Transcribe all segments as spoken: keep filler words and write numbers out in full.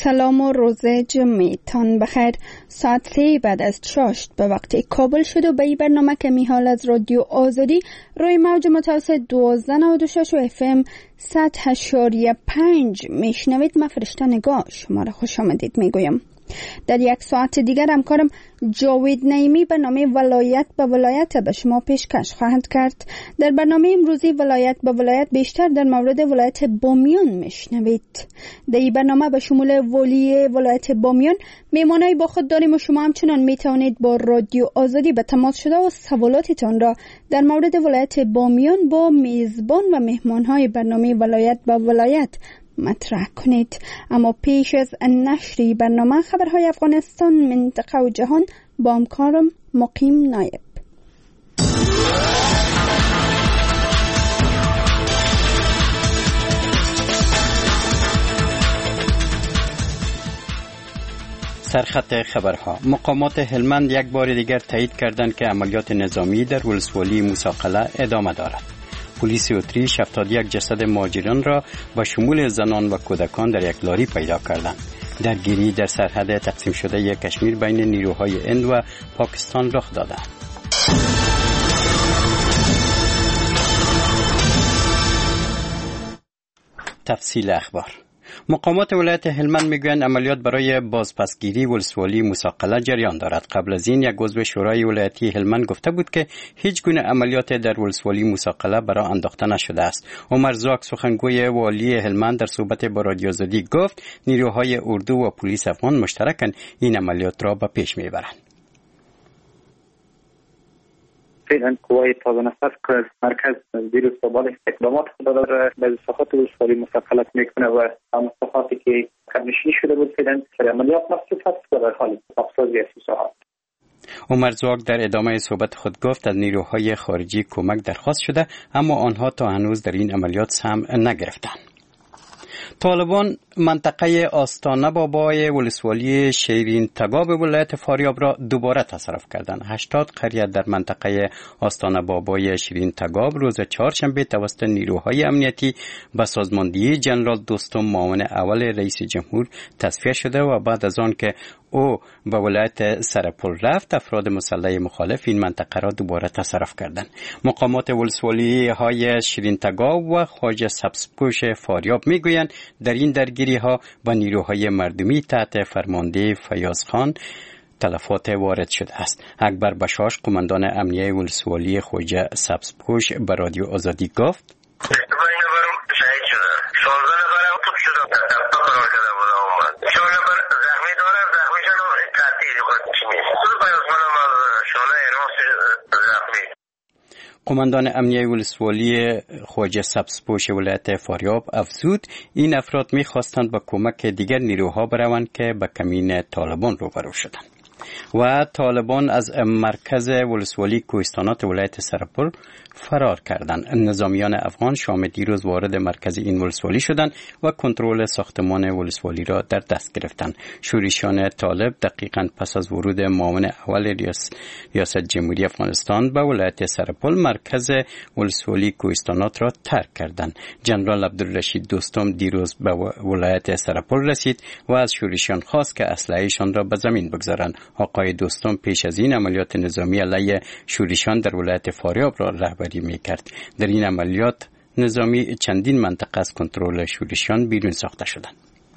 سلام و روز جمعتان بخیر. ساعت سه بعد از چاشت به وقت کابل شد و به این برنامه که میحال از رادیو آزادی روی موج متوسط دوازده نود و شش و اف ام صد و هشت پنج میشنوید. من فرشته نگاه شما را خوش آمدید میگویم. در یک ساعت دیگر همکارم جاوید نعیمی برنامه ولایت به ولایت به شما پیشکش خواهند کرد. در برنامه امروزی ولایت به ولایت بیشتر در مورد ولایت بامیان میشنوید. در این برنامه به شمول ولی ولایت بامیان میمانایی با خود داریم و شما همچنان میتوانید با رادیو آزادی به تماس شده و سوالاتتان را در مورد ولایت بامیان با میزبان و مهمانهای برنامه ولایت به ولایت مطرح کنید. اما پیش از نشر برنامه خبرهای افغانستان، منطقه و جهان با همکارم مقیم نایب. سرخط خبرها. مقامات هلمند یک بار دیگر تایید کردند که عملیات نظامی در ولسوالی موسی ادامه دارد. پلیس اتریش هفتاد و یک جسد مهاجران را با شمول زنان و کودکان در یک لاری پیدا کردند. درگیری در سرحد تقسیم شده کشمیر بین نیروهای هند و پاکستان رخ داده. تفصیل اخبار. مقامات ولایت هلمند میگویند عملیات برای بازپسگیری ولسوالی موسی جریان دارد. قبل از این یک عضو شورای ولایتی هلمند گفته بود که هیچ گونه عملیات در ولسوالی موسی برای انداخته نشده است. عمر زاک سخنگوی والی هلمند در صحبت با رادیو آزادی گفت نیروهای اردو و پلیس افغان مشترکاً این عملیات را به پیش میبرند. فعلا قوای تازه نفس که از مرکز دیروز با بال اقدامات خود را به ساحات ولسوالی مستقل میکنه و مسافاتی که کمنشینی شده بود فعلا سر عملیات مصروف است و در حال افزایش است ساحات. عمر زاک در ادامه صحبت خود گفت از نیروهای خارجی کمک درخواست شده اما آنها تا هنوز در این عملیات سهم نگرفتند. طالبان منطقه آستانه بابای ولسوالی شیرین تگاب ولایت فاریاب را دوباره تصرف کردند. هشتاد قریه در منطقه آستانه بابای شیرین تگاب روز چهارشنبه توسط نیروهای امنیتی به سازماندهی جنرال دوستم معاون اول رئیس جمهور تصفیه شده و بعد از آن که او به ولایت سرپل رفت افراد مسلح مخالف این منطقه را دوباره تصرف کردند. مقامات ولسوالی های شیرین تگاب و خواجه سبزپوش فاریاب میگویند در این درگیری ها با نیروهای مردمی تحت فرمانده فیاض خان تلفات وارد شده است. اکبر بشاش قماندان امنیه ولسوالی خواجه سبزپوش به رادیو آزادی گفت قماندان امنیه ولسوالی خواجه سبزپوش ولایت فاریاب افزود این افراد می‌خواستند با کمک دیگر نیروها بروند که به کمین طالبان روبرو شدند. و طالبان از مرکز ولسوالی کوهستانات ولایت سرپل فرار کردند. نظامیان افغان شام دیروز وارد مرکز این ولسوالی شدند و کنترل ساختمان ولسوالی را در دست گرفتند. شورشیان طالب دقیقاً پس از ورود معاون اول ریاست جمهوری افغانستان به ولایت سرپل مرکز ولسوالی کوهستانات را ترک کردند. جنرال عبدالرشید دوستم دیروز به ولایت سرپل رسید و از شورشیان خواست که اسلحه‌شان را به زمین بگذارند. آقای دوستم پیش از این عملیات نظامی علیه شورشیان در ولایت فاریاب را رهبری می‌کرد. در این عملیات نظامی چندین منطقه از کنترل شورشیان بیرون ساخته شدند.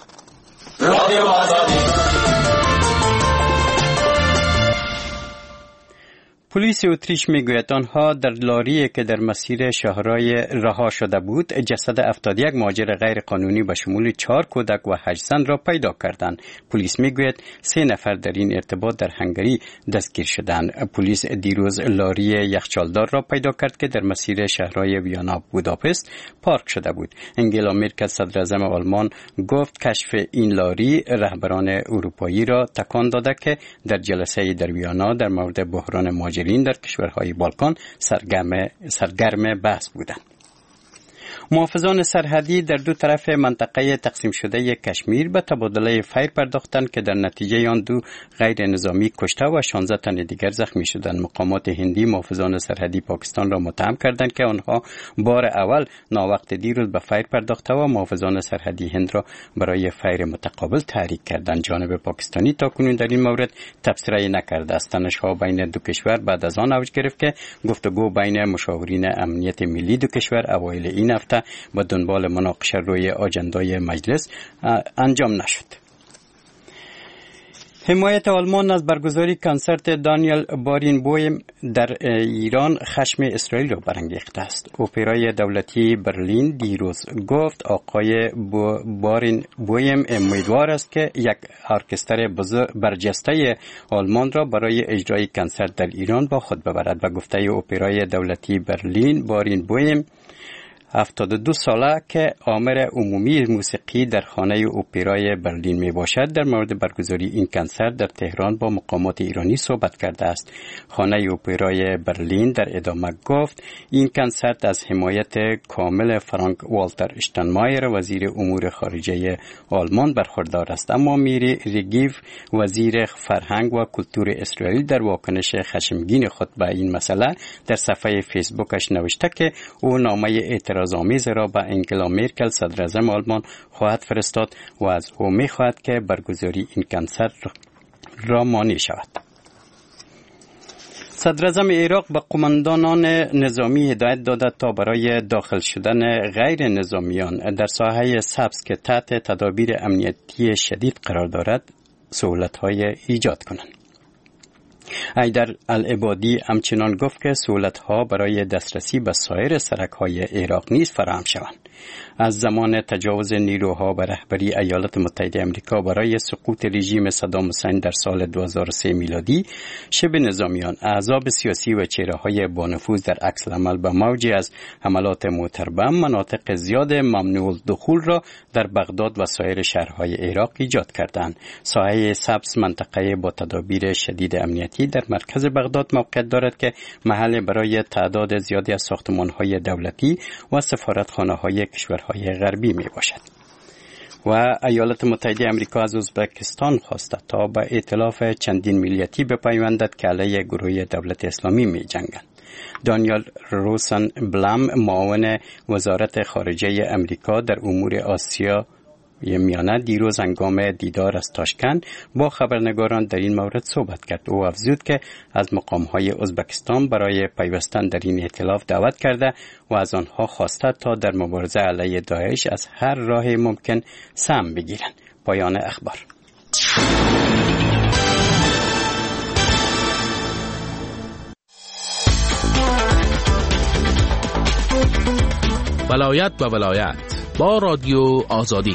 پلیس اتریش میگوید آنها در لاری که در مسیر شهرهای رها شده بود جسد هفتاد و یک مهاجر غیر قانونی به شمول چهار کودک و هشت زن را پیدا کردند. پلیس میگوید سه نفر در این ارتباط در هنگری دستگیر شدند. پلیس دیروز لاری یخچالدار را پیدا کرد که در مسیر شهرهای ویانا بوداپست پارک شده بود. انگلا مرکل صدر اعظم آلمان گفت کشف این لاری رهبران اروپایی را تکان داده که در جلسه در ویانا در مورد بحران مهاجرین در کشورهای بالکان سرگرم سرگرم بحث بودند. محافظان سرحدی در دو طرف منطقه تقسیم شده کشمیر به تبادله فیر پرداختند که در نتیجه آن دو غیر نظامی کشته و شانزده تن دیگر زخمی شدند. مقامات هندی محافظان سرحدی پاکستان را متهم کردند که آنها بار اول ناوقت دیروز به فیر پرداخته و محافظان سرحدی هند را برای فیر متقابل تحریک کردند. جانب پاکستانی تاکنون در این مورد تبصره نکرده است. تنش‌ها بین دو کشور بعد از آن اوج گرفت که گفتگو بین مشاورین امنیت ملی دو کشور اوایل این هفته با دنبال مناقشه روی آجندای مجلس انجام نشد. حمایت آلمان از برگزاری کنسرت دانیل بارینبویم در ایران خشم اسرائیل را برانگیخته است. اپرای دولتی برلین دیروز گفت آقای بارینبویم امیدوار است که یک ارکستر برجسته آلمان را برای اجرای کنسرت در ایران با خود ببرد. و گفته اپرای دولتی برلین بارینبویم هفتاد و دو ساله که آمر عمومی موسیقی در خانه اپرای برلین می باشد در مورد برگزاری این کنسرت در تهران با مقامات ایرانی صحبت کرده است. خانه اپرای برلین در ادامه گفت این کنسرت از حمایت کامل فرانک والتر اشتنمایر وزیر امور خارجه آلمان برخوردار است. اما میری ریگیو وزیر فرهنگ و کلتور اسرائیل در واکنش خشمگین خود به این مسئله در صفحه فیسبوکش نوشته که او نامه اعتراض آمیز را به انگلا مرکل صدر اعظم آلمان خواهد فرستاد و از او می خواهد که برگزاری این کنسرت را مانع شود. صدر اعظم عراق به قماندانان نظامی هدایت داده تا برای داخل شدن غیر نظامیان در ساحه سبز که تحت تدابیر امنیتی شدید قرار دارد سهولت‌های ایجاد کنند. حیدر العبادی همچنان گفت که سهولت‌ها برای دسترسی به سایر سرک‌های عراق نیز فراهم شوند. از زمان تجاوز نیروها به رهبری ایالات متحده آمریکا برای سقوط رژیم صدام حسین در سال دو هزار و سه میلادی، شبه نظامیان، احزاب سیاسی و چهره‌های بانفوذ در عکس‌العمل به موجی از حملات موتربم مناطق زیاد ممنوع الدخول را در بغداد و سایر شهرهای عراق ایجاد کردند. ساحه سبز منطقه با تدابیر شدید امنیتی در مرکز بغداد موقعیت دارد که محل برای تعداد زیادی از ساختمان‌های دولتی و سفارتخانه‌های کشورهای غربی می باشد. و ایالات متحده آمریکا از ازبکستان خواسته تا به ائتلاف چندین ملیتی بپیوندد که علیه گروه دولت اسلامی می جنگند. دانیال روسن بلم معاون وزارت خارجه آمریکا در امور آسیا میانه دیروز هنگام دیدار از تاشکند با خبرنگاران در این مورد صحبت کرد. او افزود که از مقام‌های ازبکستان برای پیوستن در این ائتلاف دعوت کرده و از آنها خواسته تا در مبارزه علیه داعش از هر راه ممکن سهم بگیرند. پایان اخبار. ولایت و ولایت با رادیو آزادی.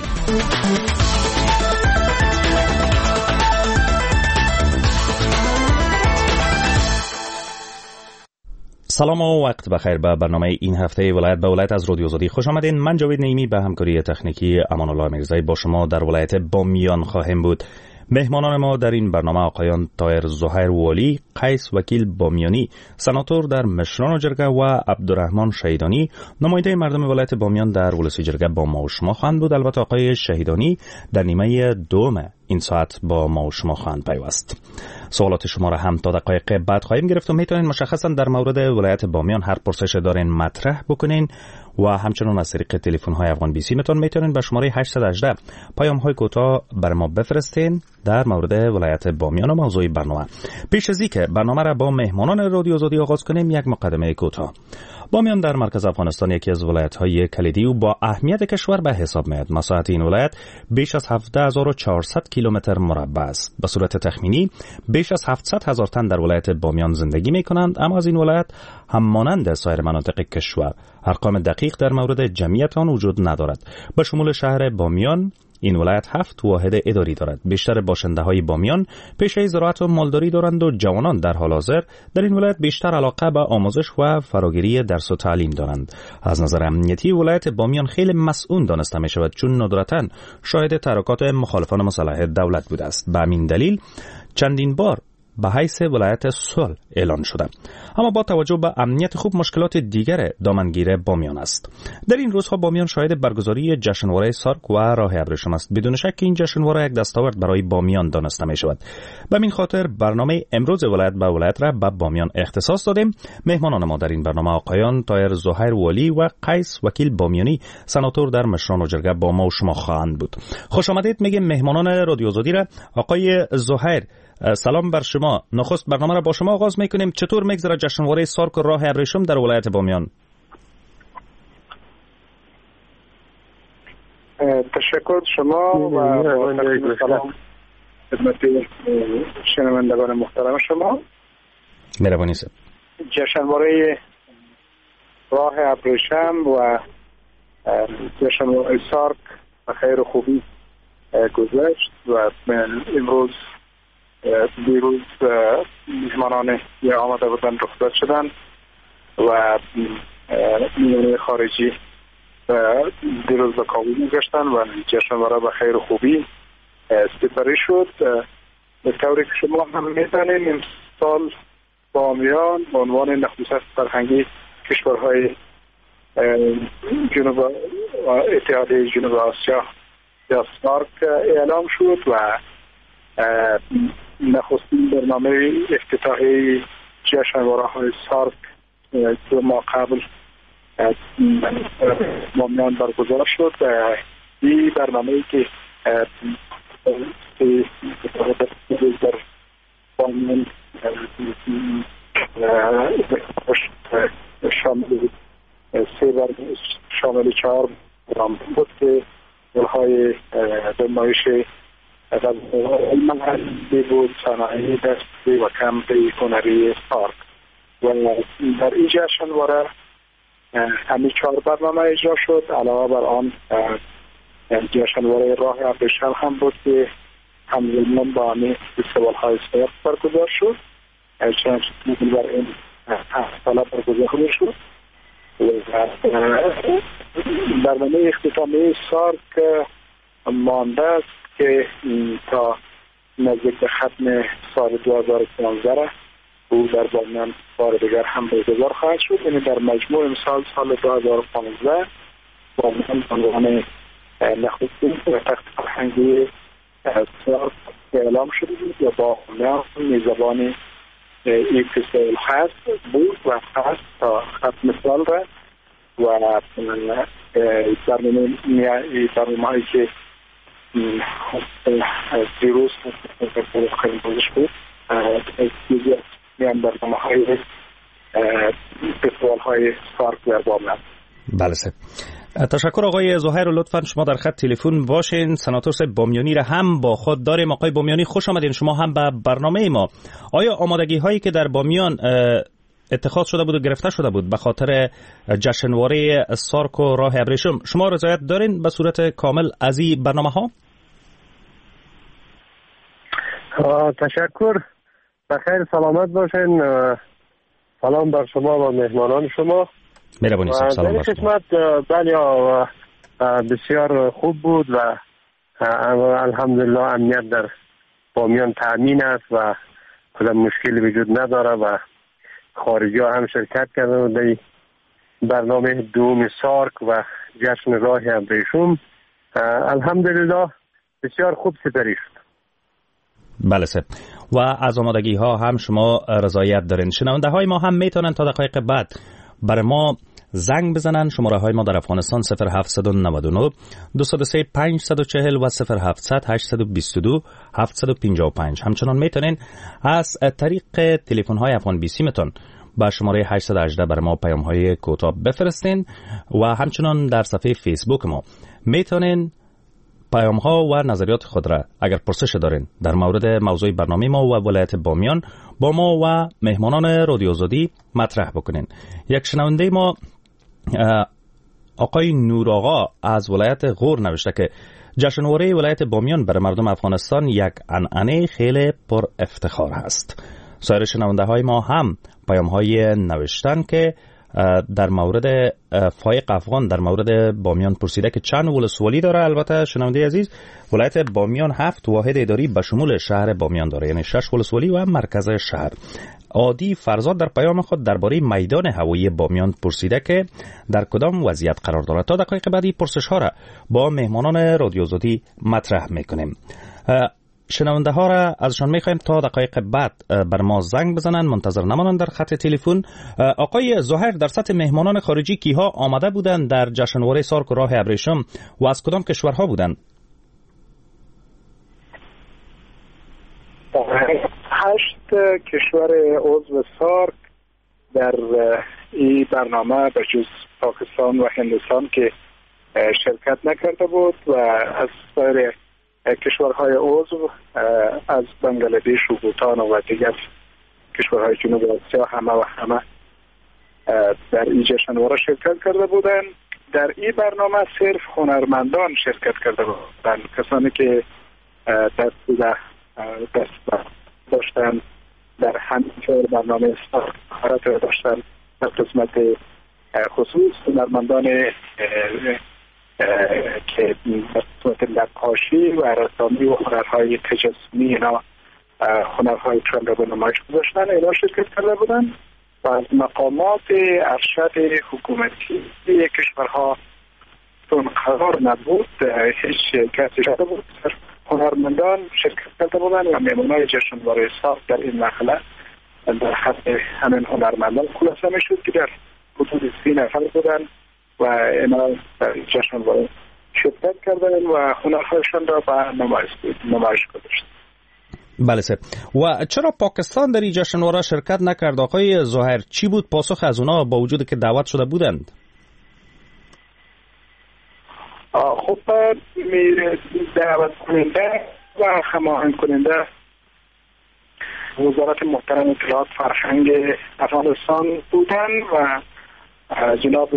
سلام و وقت بخیر. به برنامه این هفته ولایت به ولایت از رادیو آزادی خوش آمدین. من جاوید نعیمی به همکاری تکنیکی امان الله میرزایی با شما در ولایت بامیان خواهیم بود. مهمانان ما در این برنامه آقایان طاهر زهیر والی، قیس وکیل بامیانی، سناتور در مشران جرگه و عبدالرحمن شهیدانی، نماینده مردم ولایت بامیان در ولسی جرگه با ما و شما خواهند بود. البته آقای شهیدانی در نیمه دوم این ساعت با ما و شما خواهند پیوست. سوالات شما را هم تا دقایق بعد خواهیم گرفت و میتونین مشخصا در مورد ولایت بامیان هر پرسش دارین مطرح بکنین و همچنان از طریق تلفن های افغان بی سی متون میتونین به شماره هشت یک هشت پیام های کوتاه بر ما بفرستین در مورد ولایت بامیان و موضوع برنامه. پیش از اینکه برنامه را با مهمانان رادیو آزادی آغاز کنیم یک مقدمه کوتاه. بامیان در مرکز افغانستان یکی از ولایت‌های کلیدی و با اهمیت کشور به حساب میاد. مساحت این ولایت بیش از هفده هزار و چهارصد کیلومتر مربع است. به صورت تخمینی بیش از هفتصد هزار تن در ولایت بامیان زندگی می‌کنند، اما از این ولایت هم مانند سایر مناطق کشور ارقام دقیق در مورد جمعیت آن وجود ندارد. به شمول شهر بامیان این ولایت هفت واحد اداری دارد. بیشتر باشنده‌های بامیان پیشه زراعت و مالداری دارند و جوانان در حال حاضر در این ولایت بیشتر علاقه به آموزش و فراگیری درس و تعلیم دارند. از نظر امنیتی ولایت بامیان خیلی مسئول دانسته می شود، چون ندرتاً شاهد تحرکات مخالفان مسلح دولت بوده است. به همین دلیل چندین بار به حیث ولایت صلح اعلان شده. اما با توجه به امنیت خوب مشکلات دیگر دامنگیر بامیان است. در این روزها بامیان شاهد برگزاری جشنواره سارک و راه ابریشم است. بدون شک این جشنواره یک دستاورد برای بامیان دانسته می شود. به این خاطر برنامه امروز ولایت به ولایت را به بامیان اختصاص دادیم. مهمانان ما در این برنامه آقایان طاهر زهیر والی و قیس وکیل بامیانی سناتور در مشران و جرگه با ما و شما خواهند بود. خوش آمدید میگیم مهمانان رادیو آزادی را. آقای زهیر سلام بر شما. نخست برنامه را با شما آغاز میکنیم. چطور میگذره جشنواره سارک و راه ابریشم در ولایت بامیان؟ تشکر شما و سلام خدمت شنوندگان محترم شما. مهربانی سر. جشنواره راه ابریشم و جشنواره سارک به خیر و خوبی گذشت و امروز دیروز میهمانان یا آمده بودن رخصت شدن و میهمانان خارجی دیروز به کابل میگشتن و جشنواره به خیر و خوبی سپری شد. به طوری که شما هم میدانید امسال بامیان به عنوان نخست فرهنگی کشورهای جنوب اتحادیه جنوب آسیا یا سارک اعلام شد و نخستین برنامه افتتاحی جشنواره های سارک دو ماه قبل بامیان برگزار شد. این برنامه‌ای که در بامیان شامل سه بر شامل چهار برنامه بود که های نمایش غذایی بود، صنایع دستی و کمپ هنری سارک و در این جشنواره همین چهار برنامه اجرا شد. علاوه بر آن جشنواره راه ابریشم هم بود که همزمان با همین فستیوال های سارک برگزار شد. چنانچه بر این هفت ساله برگزار شد. برنامه اختتامی سارک مانده است که تا نزدیک به ختم سال دو هزار و پانزده او در بامیان بار دیگر هم برگزار خواهد شد. یعنی در مجموع امسال سال دو هزار و پانزده بامیان به عنوان نخستین تخت فرهنگی سارک اعلام شده بود و بامیان میزبان این فستیوال هست بود و هست تا ختم سال را و برنامه برنامه‌ای که دیروز خیلی بازش بود دیگه میان برنامه های فستیوال های سارک در بامیان. بله سه. تشکر آقای زهیر و لطفا شما در خط تلفن باشین. سناتور صاحب بامیانی را هم با خود داریم. آقای بامیانی خوش آمدین شما هم به برنامه ما. آیا آمادگی هایی که در بامیان اتخاذ شده بود و گرفته شده بود به خاطر جشنواره سارک و راه ابریشم شما رضایت دارین به صورت کامل از این برنامه ها؟ تشکر. بخیر سلامت باشین. سلام بر شما و مهمانان شما. مهربانی صاحب سلام بر شما. قسمت بله بسیار خوب بود و الحمدلله امنیت در بامیان تامین است و کدام مشکلی وجود نداره و خارجی ها هم شرکت کردن در برنامه دوم سارک و جشن راه ابریشم. الحمدلله بسیار خوب سپری شد. بله سه. و از آمادگی ها هم شما رضایت دارین. شنونده های ما هم میتونن تا دقایق بعد برای ما زنگ بزنن. شماره های ما در افغانستان صفر هفت نه نه دو صفر سه پنج چهار صفر و صفر هفت هشت دو دو هفت پنج پنج. همچنان میتونین از طریق تلفن های افغان بی سی متون با شماره هشت یک هشت برای ما پیام های کوتاه بفرستین و همچنان در صفحه فیسبوک ما میتونین پیام ها و نظریات خود را اگر پرسش دارین در مورد موضوع برنامه ما و ولایت بامیان با ما و مهمانان رادیو آزادی مطرح بکنین. یک شنونده ما آقای نور آقا از ولایت غور نوشته که جشنواره ولایت بامیان برای مردم افغانستان یک عنعنه خیلی پر افتخار است. سایر شنونده های ما هم پیام های نوشتن که در مورد فایق افغان در مورد بامیان پرسیده که چند ولسوالی داره. البته شنونده عزیز، ولایت بامیان هفت واحد اداری به شمول شهر بامیان داره، یعنی شش ولسوالی و مرکز شهر. عادی فرزاد در پیام خود درباره میدان هوایی بامیان پرسیده که در کدام وضعیت قرار دارد. تا دقایق بعدی پرسش ها را با مهمانان رادیو آزادی مطرح میکنیم. شنونده ها را ازشان میخوایم تا دقایق بعد بر ما زنگ بزنن، منتظر نمانند در خط تلفن. آقای ظاهر، در سطح مهمانان خارجی کیها آمده بودند در جشنواره سارک و راه ابریشم و از کدام کشورها بودند؟ هشت کشور عضو سارک در این برنامه به جز پاکستان و هندوستان که شرکت نکرده بود و از سایر کشورهای عضو از بنگلادش و بوتان و دیگر کشورهای جنوب آسیا همه و همه در این جشنواره شرکت کرده بودند. در این برنامه صرف هنرمندان شرکت کرده بودند، کسانی که دست دست داشتن در همین برنامه استخبارات داشتن در قسمت خصوص هنرمندان که در قسمت نقاشی و رسامی و هنرهای تجسمی اینا هنرهای ترند رو به نمایش گذاشتن، اینا شرکت کرده بودن و از مقامات ارشد حکومتی کشورها چون قرار نبود هیچ کسی شده بود، هنرمندان شرکت کرده بودن و مهمانای جشنواره سارک در این مرحله در حد همین هنرمندان خلاصه میشد که در حدود سی نفر بودن و اینا در جشنواره شرکت کردن و هنرهایشان را به نمایش گذاشتن. بله سر. و چرا پاکستان در این جشنواره شرکت نکرد آقای ظاهر؟ چی بود پاسخ از اونا با وجود که دعوت شده بودند؟ خب دعوت کننده و هماهنگ کننده وزارت محترم اطلاعات فرهنگ افغانستان بودن و جناب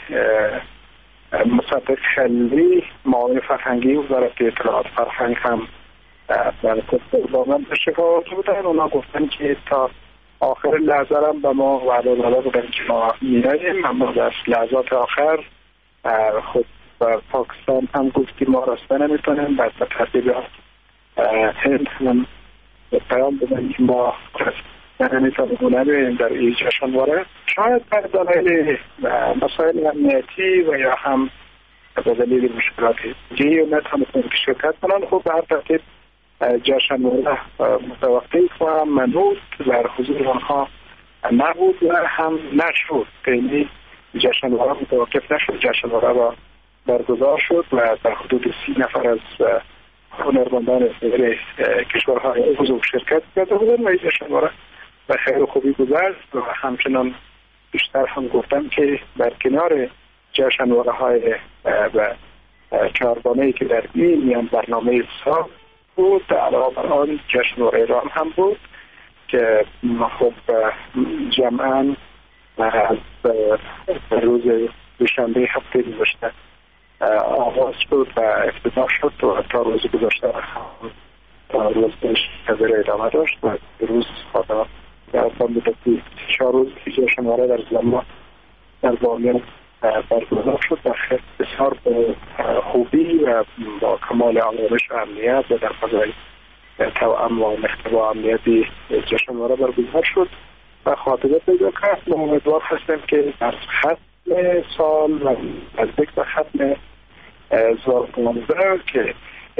مصدق خلیلی معاون فرهنگی وزارت اطلاعات فرهنگ هم در با من تشکر بودن. اونا گفتن که تا آخر لحظه هم به ما وعده داده بودن که ما میاییم، اما در لحظات آخر خود و پاکستان هم گفت که ما راسته نمیتونیم، بعد به ترتیب هند هم پیام بدن که ما راسته نمیتونیم در این جشنواره، شاید بر دلایل مسائل امنیتی و یا هم به دلیل مشکلات دیگه نتونستن که شرکت کنن. خب به هر ترتیب جشنواره متوقف و منوط در حضور آنها نبود و هم نشد، یعنی جشنواره متوقف نشد، جشنواره را برگزار شد و در حدود سی نفر از هنرمندان کشورهای عضو شرکت کرده بودند و این جشنواره به خیر و خوبی گذشت و همچنان بیشتر هم گفتم که در کنار جشنواره های و چهارگانه‌ای که در این میان برنامه سال بود، علاوه بر آن جشنواره ایران هم بود که خب جمعاً از روز دوشنبه هفته گذشته آغاز شد و افتتاح شد و تا روز گذشته تا روز شبه ادامه داشت و روز خدا در مدتی چهار روز جشنواره در زمان در بامیان برگزار شد و خیلی بسیار به خوبی و با کمال آرامش و امنیت و در فضای توأم و محتوا امنیتی جشنواره برگزار شد و خاطره پیدا کرد. ما امیدوار هستیم که در ختم سال و نزدیک به ختم هزار و پانزده که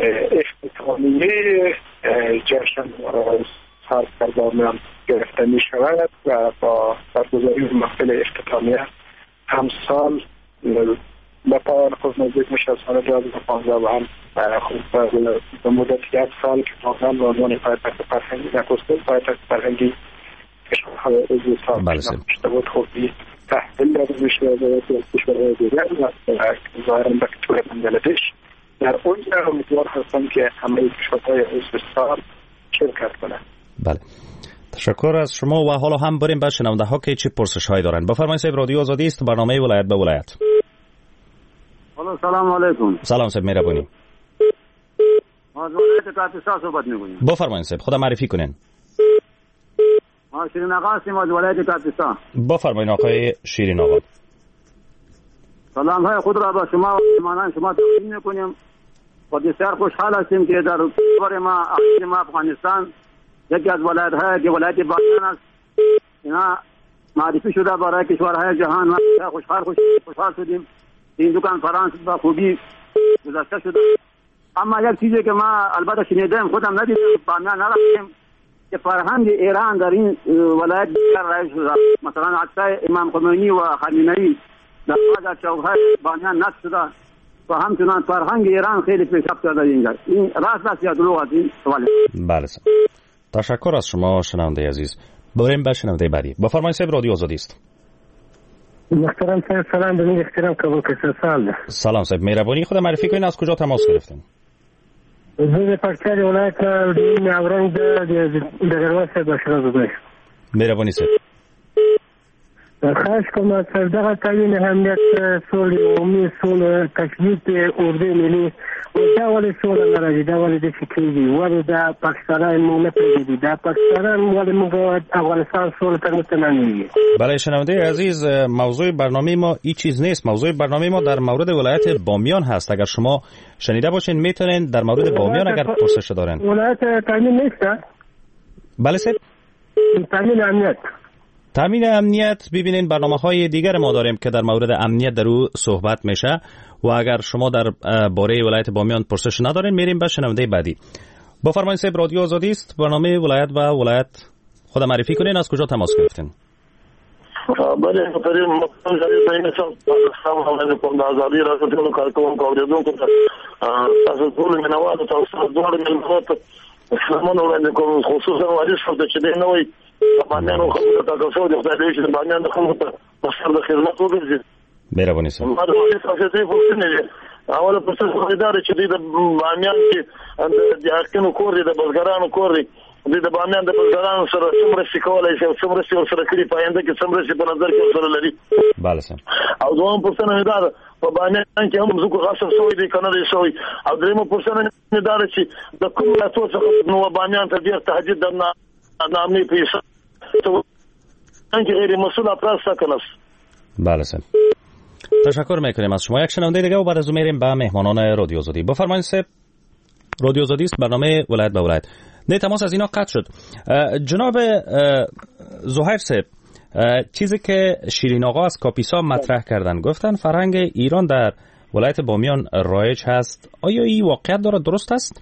اختتامیه جشنواره سارک در بامیان گرفته می شود و با برگزاری محفل اختتامیه همسال به پایان خود نزدیک میشه. سال دو هزار و پانزده و هم خود به مدت یک سال که واقعا به عنوان پایتخت فرهنگی نخستین پایتخت فرهنگی کشورهای عضو سارک داشته بود، خوبی تحویل داده میشه به کشورهای دیگر و ظاهرا به کشور بنگلادش. در اونجا امیدوار هستم که همه کشورهای عضو سارک شرکت کنند. بله، تشکر از شما و حالا هم بریم به شنونده ها که چه پرسش هایی دارن. بفرمایید صاحب، رادیو آزادی است، برنامه ولایت به ولایت. سلام علیکم. سلام صاحب، مهربانی. ما از ولایت کاپیسا صحبت می‌کنیم. بفرمایید صاحب، خدا معرفی کنین. ما شیرین آقا هستیم از ولایت کردستان. بفرمایید آقای شیرین آقا. سلام های خود را با شما و مهمانان شما تقدیم میکنیم و بسیار خوشحال هستیم که در کشور ما اقلیم ما افغانستان یکی از ولایت های که ولایت بامیان است اینا معرفی شده برای کشورهای جهان. ما خوشحال خوشحال شدیم این دکان فرانس با خوبی گذاشته شده. اما یک چیزی که ما البته شنیدم خودم ندیدم بامیان نرفتیم که فرهنگ ایران در این ولایت بیشتر رایج شده. مثلا عکسای امام خمینی و خامنه‌ای در بعض چوک‌های بامیان نصب شده و همچنان فرهنگ ایران خیلی پیشرفت کرده اینجا. این راست است یا دروغ است این سوال؟ بله تشکر از شما شنونده عزیز. بریم به شنونده بعدی. بفرمایید صاحب رادیو آزادی است. محترم صاحب سلام به من احترام کابل کشور سال. سلام صاحب مهربانی خود معرفی کنید از کجا تماس گرفتین؟ زه پکتیا ولایت د اورنګ د دغه بشرا زده. مهربانی صاحب. خاص کومه دغه تعیین اهمیت سولې عمومي سولې تشدید اردو ملي او دا ولې سولې لري دا ولې د فکرې ولې دا پاکستان مونږ ته دي دا پاکستان ولې موږ افغانستان سولې ته متنانیم. برای شنونده عزیز موضوع برنامه ما این چیز نیست. موضوع برنامه ما در مورد ولایت بامیان هست. اگر شما شنیده باشین میتونین در مورد بامیان اگر پرسش دارین. ولایت تامین نیست. بله صاحب. تامین امنیت. تامین امنیت ببینین برنامه‌های دیگر ما داریم که در مورد امنیت در او صحبت میشه و اگر شما در باره ولایت بامیان پرسش ندارین میریم به شنونده بعدی. بفرمایید صاحب رادیو آزادی است. برنامه ولایت و ولایت خود معرفی کنین از کجا تماس گرفتین؟ بله محترم مطلب جاری بین سال سلام علیکم د آزادی راځي ټول کارکوم کوریدونکو ته تاسو ټول منوال تاسو دوه ملګرو سلامونه وړاندې کوم خصوصا وارث فقط چې دی نه وي بامیانو خلکو ته تاسو د خدای دې چې بامیان د خلکو ته مشر د خدمت وګرځي. مهرباني سره ما د دې تاسو ته پوښتنه اوله پوښتنه خدای چې د بامیان کې د ارکانو کور دی د بزګرانو کور دی د بامیان د بزګرانو سره څومره سکولای شي څومره سره کړی پاینده کې څومره په نظر کې سره لري. بله سم او دوم پوښتنه دا په بامیان کې هم زکو غاصب شوی دی کنه دی شوی او درېمه پوښتنه دا چې د کوم تاسو څخه نو بامیان ته ډیر تهدید د نامې پیښه تو انکه غیر مسئول افراد ساکناست. بله سم تشکر میکنیم از شما. یک شنونده دیگه و بعد از میریم به مهمانان رادیو آزادی. بفرمایید صاحب رادیو آزادی است برنامه ولایت به ولایت. نه تماس از اینا قطع شد. جناب زهیر صاحب چیزی که شیرین آقا از کاپیسا مطرح کردن گفتن فرهنگ ایران در ولایت بامیان رایج هست. آیا این واقعیت داره درست است؟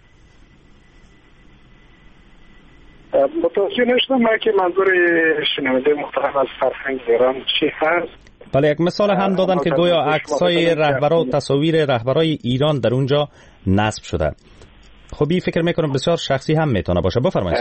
متوجه نشدم من که منظور شنونده محترم از فرهنگ ایران چی هست. بله یک مثال هم دادن که گویا عکسای رهبران و تصاویر رهبرای ایران در اونجا نصب شده. خب این فکر میکنم بسیار شخصی هم میتونه باشه. بفرمایید.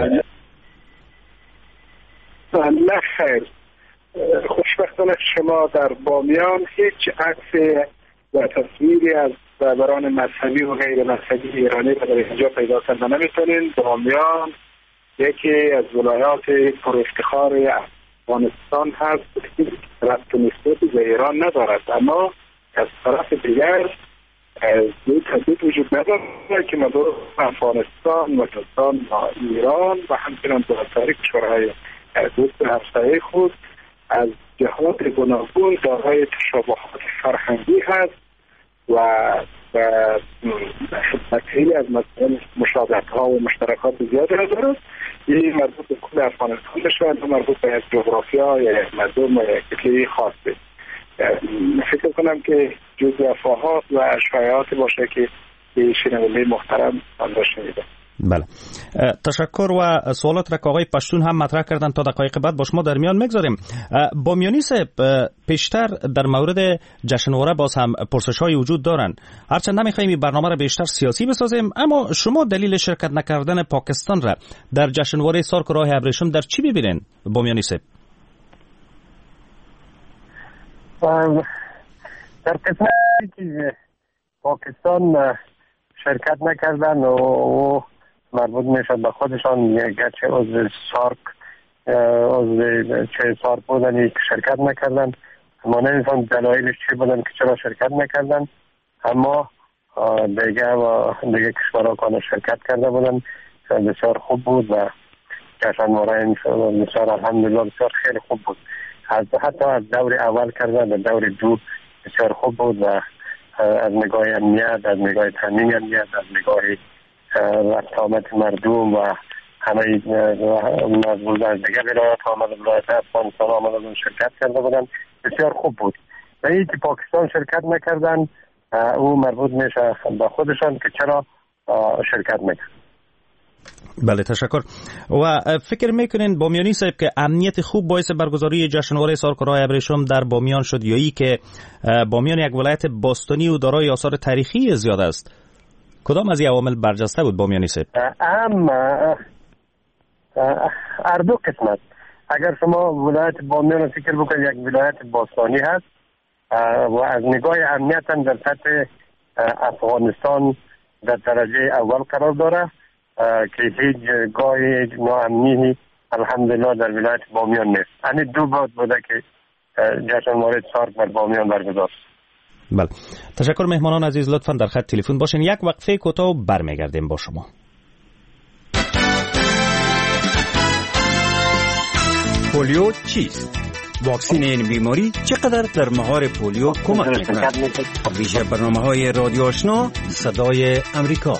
نه خیر خوشبختانه شما در بامیان هیچ عکس و تصویری از رهبران مذهبی و غیر مذهبی ایرانی در اینجا پیدا کردن نمیتونین. بامیان یکی از ولایات پر افتخار افغانستان هست که ربط و نسبتی به ایران ندارد، اما از طرف دیگر دو تضاد وجود ندارد که مدار افغانستان و کردستان با ایران و همچنان دوستاری کشورهای دوست همسایه خود از جهات گوناگون دارای تشابهات فرهنگی هست و خیلی از مسائل مشابهت ها و مشترکات زیادی ندارد. این مربوط به کل افغانستان بشه و مربوط به یک جغرافیا یا یک مردم و یک کتله خاصه. فکر کنم که جزء افواهات و شایعات باشه که شنونده محترم آن شنیده. بله تشکر و سوالات را که آقای پشتون هم مطرح کردن تا دقایق بعد با شما در میان میگذاریم. بامیانی صاحب پیشتر در مورد جشنواره باز هم پرسش های وجود دارن، هرچند نمیخوایم این برنامه را بیشتر سیاسی بسازیم، اما شما دلیل شرکت نکردن پاکستان را در جشنواره سارک راه ابریشم در چی ببینین بامیانی صاحب؟ در قسمتی که پاکستان شرکت نکردن و مربوط میشد به خودشان، گرچه عضو سارک عضو چه سارک بودن که شرکت نکردن، اما نمیدونم دلایلش چی بودن که چرا شرکت نکردن، اما دیگه و دیگه کشورها که شرکت کرده بودن بسیار خوب بود و جشنواره بسیار الحمدلله بسیار خیلی خوب بود. از حتی از دور اول کردن به دور دو بسیار خوب بود و از نگاه امنیت، از نگاه تامین امنیت، از نگاه رفت آمد مردم و همه مردم از دیگر ولایات آمده، ولایت افغانستان آمده و شرکت کرده بودن، بسیار خوب بود. و این که پاکستان شرکت نکردن او مربوط میشه به خودشان که چرا شرکت نکرد. بله تشکر. و فکر میکنین بامیانی صاحب که امنیت خوب باعث برگزاری جشنواره سارک رای ابریشم در بامیان شد یا ای که بامیان یک ولایت باستانی و دارای آثار تاریخی زیاد است؟ کدام از این عوامل برجسته بود بامیانی صاحب؟ اما هر دو قسمت. اگر شما ولایت بامیان فکر بکنید یک ولایت باستانی هست و از نگاه امنیت هم در سطح افغانستان در درجه اول قرار داره که هیچ گاه ناامنی الحمدلله در ولایت بامیان نیست. همین دو بار بوده که جشنواره سارک در بامیان برگزار شد. بله تشکر. مهمانان عزیز لطفا در خط تلفن باشین. یک وقفه کوتاه و برمیگردیم با شما. پولیو چیست؟ واکسین این بیماری چقدر در مهار پولیو کمک می‌کند؟ ویژه برنامه‌های رادیو آشنا صدای امریکا.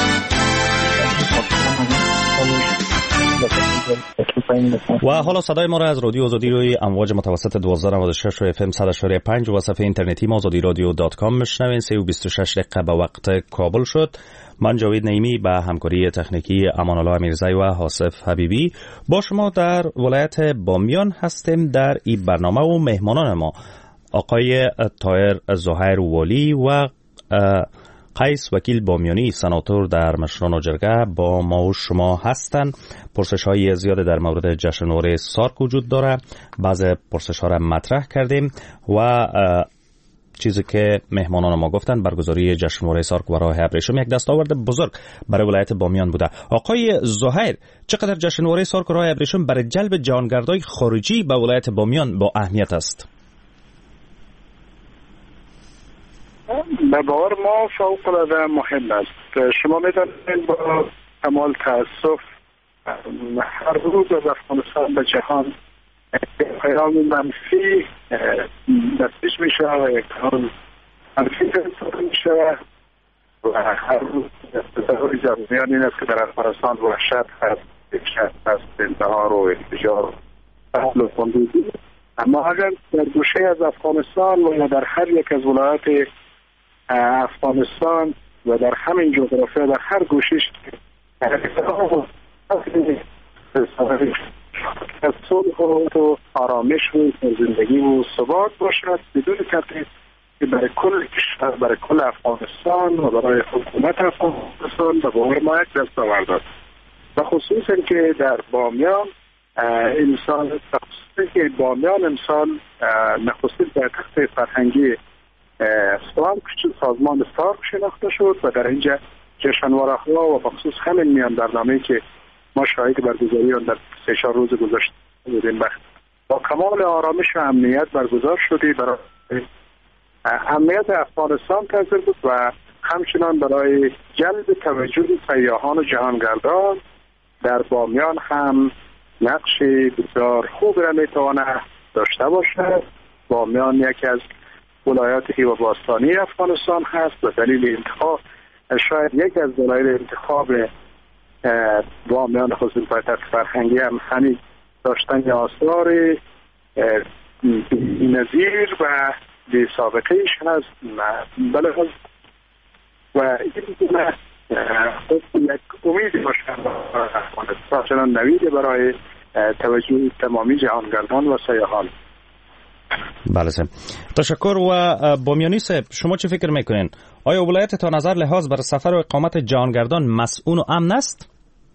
و حالا صدای ما را از رادیو آزادی روی امواج متوسط دوازده نود و شش و اف ام صد و شش و پنج و صفحه اینترنتی ما آزادی رادیو دات کام میشنوین. سه و بیست و شش دقیقه به وقت کابل شد. من جاوید نعیمی به همکاری تکنیکی امان الله امیرزی و حاسف حبیبی با شما در ولایت بامیان هستیم. در این برنامه و مهمانان ما آقای طاهر زهیر والی و قیس وکیل بامیانی سناتور در مشران و جرگه با ما و شما هستند. پرسش های زیاده در مورد جشنواره سارک وجود داره. بعض پرسش ها را مطرح کردیم و چیزی که مهمانان ما گفتن برگزاری جشنواره سارک و راه ابریشم یک دستاورد بزرگ برای ولایت بامیان بوده. آقای زهیر، چقدر جشنواره سارک و راه ابریشم برای جلب جهانگردای خارجی به ولایت بامیان با اهمیت است؟ به باور ما فوق العاده مهم است. شما می‌دانید با کمال تأسف هر روز از افغانستان به جهان پیام منفی نتیجه میشه و پیام منفی فرستاده میشه و هر روز تصور جمعیان این است که در افغانستان وحشت هست، وحشت هست، انتحار و انفجار و قتل و خونریزی. اما اگر در گوشه از افغانستان و یا در هر یک از ولایات افغانستان و در همین جغرافیا در هر گوشش از صلح و آرامش و زندگی و ثبات باشد بدون تردید که برای کل کشور، برای کل افغانستان و برای حکومت افغانستان به باور ما یک دستاورد است. و خصوصا که در بامیان انسان خصوصا که بامیان انسان نخستین در تخت فرهنگی سارک سازمان سارک شناخته شد و در اینجا جشنواره ها و بخصوص همین میان برنامه‌ای که ما شاهد برگزاری آن در سه چهار روز گذشته بودیم با کمال آرامش و امنیت برگزار شده. برای امنیت افغانستان تاثیر بود و همچنان برای جلب توجه سیاحان و جهانگردان در بامیان هم نقش بسیار خوب را میتواند داشته باشد. بامیان یکی از ولایات هیوا باستانی افغانستان هست و دلیل انتخاب شاید یک از دلایل انتخاب بامیان خصوص پایتخت فرهنگی هم همین داشتن آثار نظیر و بی سابقه ایش هست. بله و این یک امیدی باشد افغانستان نوید برای توجه تمامی جهانگردان و سیاحان. بله سم. تشکر. و بامیانی صاحب شما چه فکر میکنین؟ آیا ولایت تا نظر لحاظ برای سفر و اقامت جهانگردان مسئول و امن است؟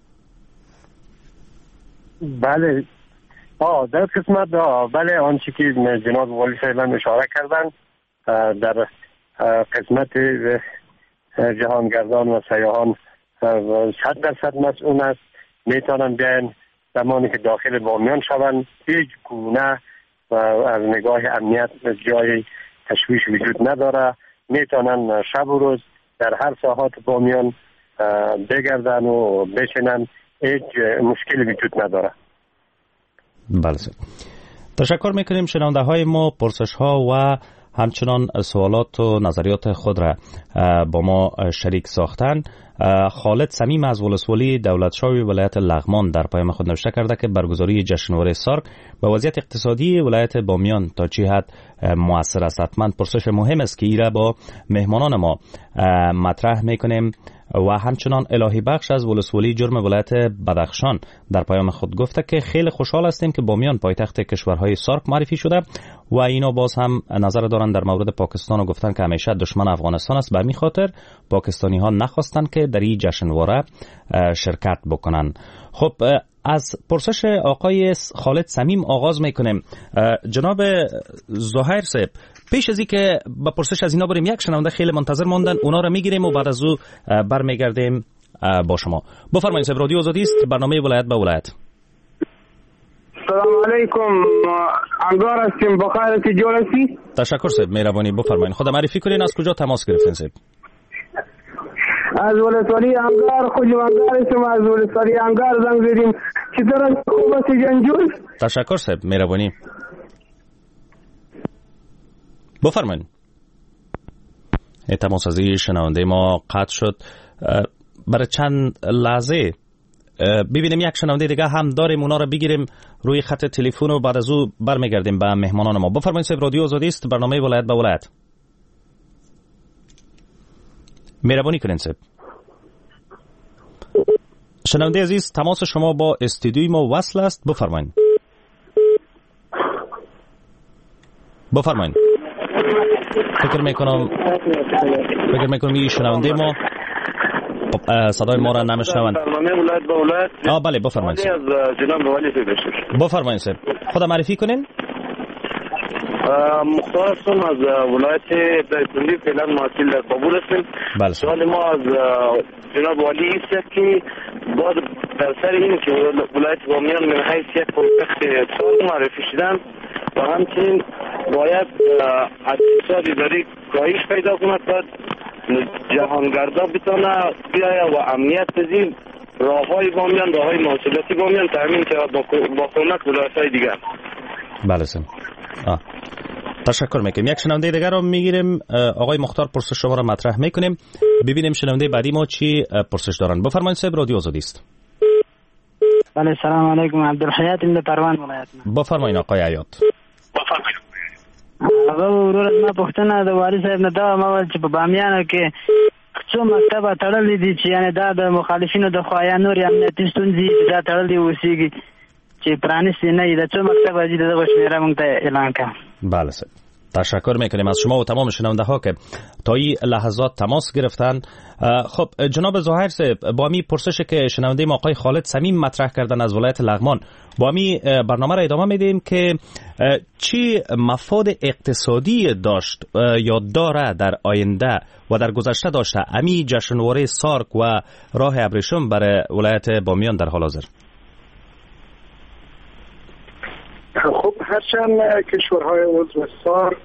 بله آه در قسمت آه بله آنچه که جناب والی صاحب اشاره کردن در قسمت جهانگردان و سیاحان صد درصد مسئول است. میتونن بیان زمانی که داخل بامیان شوند هیچ گونه و از نگاه امنیت جای تشویش وجود نداره. میتونن شب و روز در هر ساحات بامیان بگردن و بشنن هیچ مشکلی وجود نداره. بله تشکر میکنیم. شنونده های ما پرسش ها و همچنان سوالات و نظریات خود را با ما شریک ساختن. خالد صمیم از ولسوالی دولتشاوی ولایت لغمان در پیام خود نوشته کرده که برگزاری جشنواره سارک به وضعیت اقتصادی ولایت بامیان تا چه حد مؤثر است. حتما پرسش مهم است که ایره با مهمانان ما مطرح میکنیم. و همچنان الهی بخش از ولسوالی جرم ولایت بدخشان در پیام خود گفته که خیلی خوشحال هستیم که بامیان پایتخت کشورهای سارک معرفی شده و اینا باز هم نظر دارن در مورد پاکستان و گفتن که همیشه دشمن افغانستان است. به همین خاطر پاکستانی ها نخواستن که در این جشنواره شرکت بکنن. خب از پرسش آقای خالد صمیم آغاز میکنیم. جناب زهیر صاحب، پیش از این که با پرسش از اینا بریم، یک شنونده خیلی منتظر ماندن، اونا رو میگیریم و بعد از او برمیگردیم با شما. بفرمایید صاحب، رادیو آزادی است، برنامه ولایت به ولایت. سلام علیکم، انگار هستیم، بخیر که جور هستی؟ تشکر صاحب، مهربانی بفرمایید. خود معرفی کنین، از کجا تماس گرفتین صاحب؟ از ولسوالی انگار، خوش انگار هستیم، از ولسوالی انگار زنگ زدیم. چطور است؟ خوب است جنجول؟ تشکر صاحب، مهربانی بفرمایید. تماس از این شنونده ما قطع شد. برای چند لحظه ببینیم یک شنونده دیگه هم داریم، اونا رو بگیریم روی خط تلفن و بعد از او برمیگردیم به مهمانان ما. بفرمایید صاحب، رادیو آزادی است، برنامه ولایت به ولایت. مهربانی کنین صاحب. شنونده عزیز، تماس شما با استودیوی ما وصل است، بفرمایید. بفرمایید. فکر میکنم فکر میکنم این شنونده ما صدای ما را نمیشنوند. برنامه ولایت به ولایت. آ بله بفرمایید. از جناب والی بشید. بفرمایید صاحب. خود معرفی کنین. مختار هستم از ولایت دایکنی، فعلا محصل در کابل هستم. بله. سوال ما از جناب والی است که بعد در سر این که ولایت بامیان من حیث یک پایتخت سارک معرفی شدن و همچنین باید اقتصاد اداری کاهش پیدا کند تا جهانگردا بتونه بیاید و امنیت پذیر راههای بامیان، راههای مواصلاتی بامیان تامین شود با کمک ولایت‌های دیگر. بله سم. آه. تشکر میکنم. یک شنونده دیگر رو میگیریم. آقای مختار پرسش شما رو مطرح میکنیم، ببینیم شنونده بعدی ما چی پرسش دارن. بفرمایید صاحب، رادیو آزادی است. بله سلام علیکم، عبدالحیات من پروان ولایت. بفرمایید آقای حیات. بفرمایید. هغه ورور ما پښتنه د والی صاحب نه دا ما چې په بامیان کې څو مکتبه تړلې دي چې یعنی دا د مخالفینو د خوا یا نور امنیتي ستونزې دا تړلې اوسېږي چې پرانیستې نه دي. د څو مکتبه دي دغه شمېره موږ ته اعلان کړه. بله صاحب، تشکر میکنیم از شما و تمام شنونده ها که تا این لحظات تماس گرفتن. خب جناب زهیر صاحب، با می پرسش که شنونده ما آقای خالد صمیم مطرح کردن از ولایت لغمان، با می برنامه را ادامه میدیم که چی مفاد اقتصادی داشت یا داره در آینده و در گذشته داشته امی جشنواره سارک و راه ابریشم برای ولایت بامیان در حال حاضر؟ خب هرچند کشورهای عضو سارک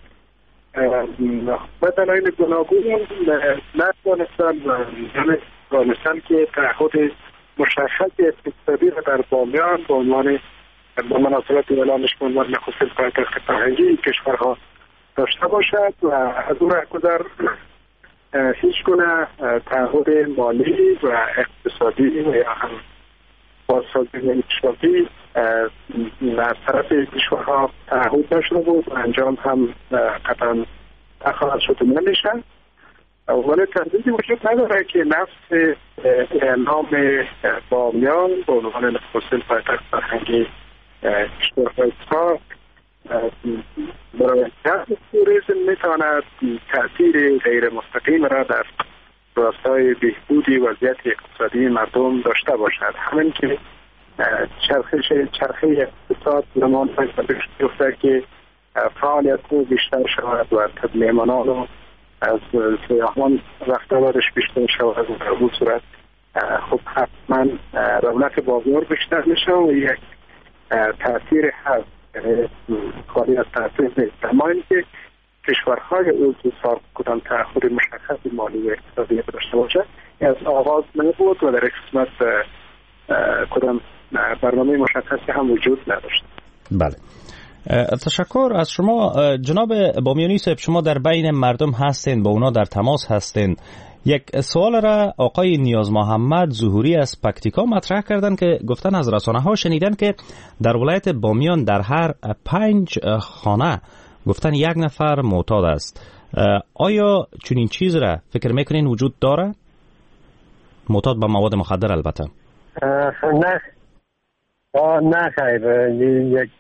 به دلایل گوناگون نتوانستند و نمی‌دانستند که تعهد مشخص اقتصادی را در بامیان به عنوان با مناسبت اعلامش به عنوان نخستین پایتخت فرهنگی کشورها داشته باشد و از او رهگذر هیچ گونه تعهد مالی و اقتصادی و یا هم بازسازی انکشافی از طرف کشورها تعهد نشده بود و انجام هم قطعا نخواهد شد نمیشن. ولی تردیدی وجود نداره که نفس اعلام بامیان به عنوان نخستین پایتخت فرهنگی کشورهای سارک برای کسب توریسم میتواند تأثیر غیر مستقیم را در راستای بهبودی وضعیت اقتصادی مردم داشته باشد. همین که چرخش چرخه اقتصاد زمان باید بیفته که فعالیت رو بیشتر شود و مهمانان رو از سیاحان رفتارش بیشتر شود و در اون صورت خب حتما رونق بازار بیشتر میشه و یک تأثیر هست خالی از تأثیر نیست. اما اینکه کشورهای عضو سارک کدام تعهد مشخص مالی و اقتصادی داشته باشد از آغاز نبود و در قسمت کدام برنامه مشخصی هم وجود نداشت. بله، تشکر از شما جناب بامیانی صاحب. شما در بین مردم هستین، با اونا در تماس هستین. یک سوال را آقای نیاز محمد ظهوری از پکتیکا مطرح کردن که گفتن از رسانه ها شنیدن که در ولایت بامیان در هر پنج خانه گفتن یک نفر معتاد است. آیا چنین چیز را فکر میکنین وجود داره؟ معتاد به مواد مخدر البته. نه نه خیر، یک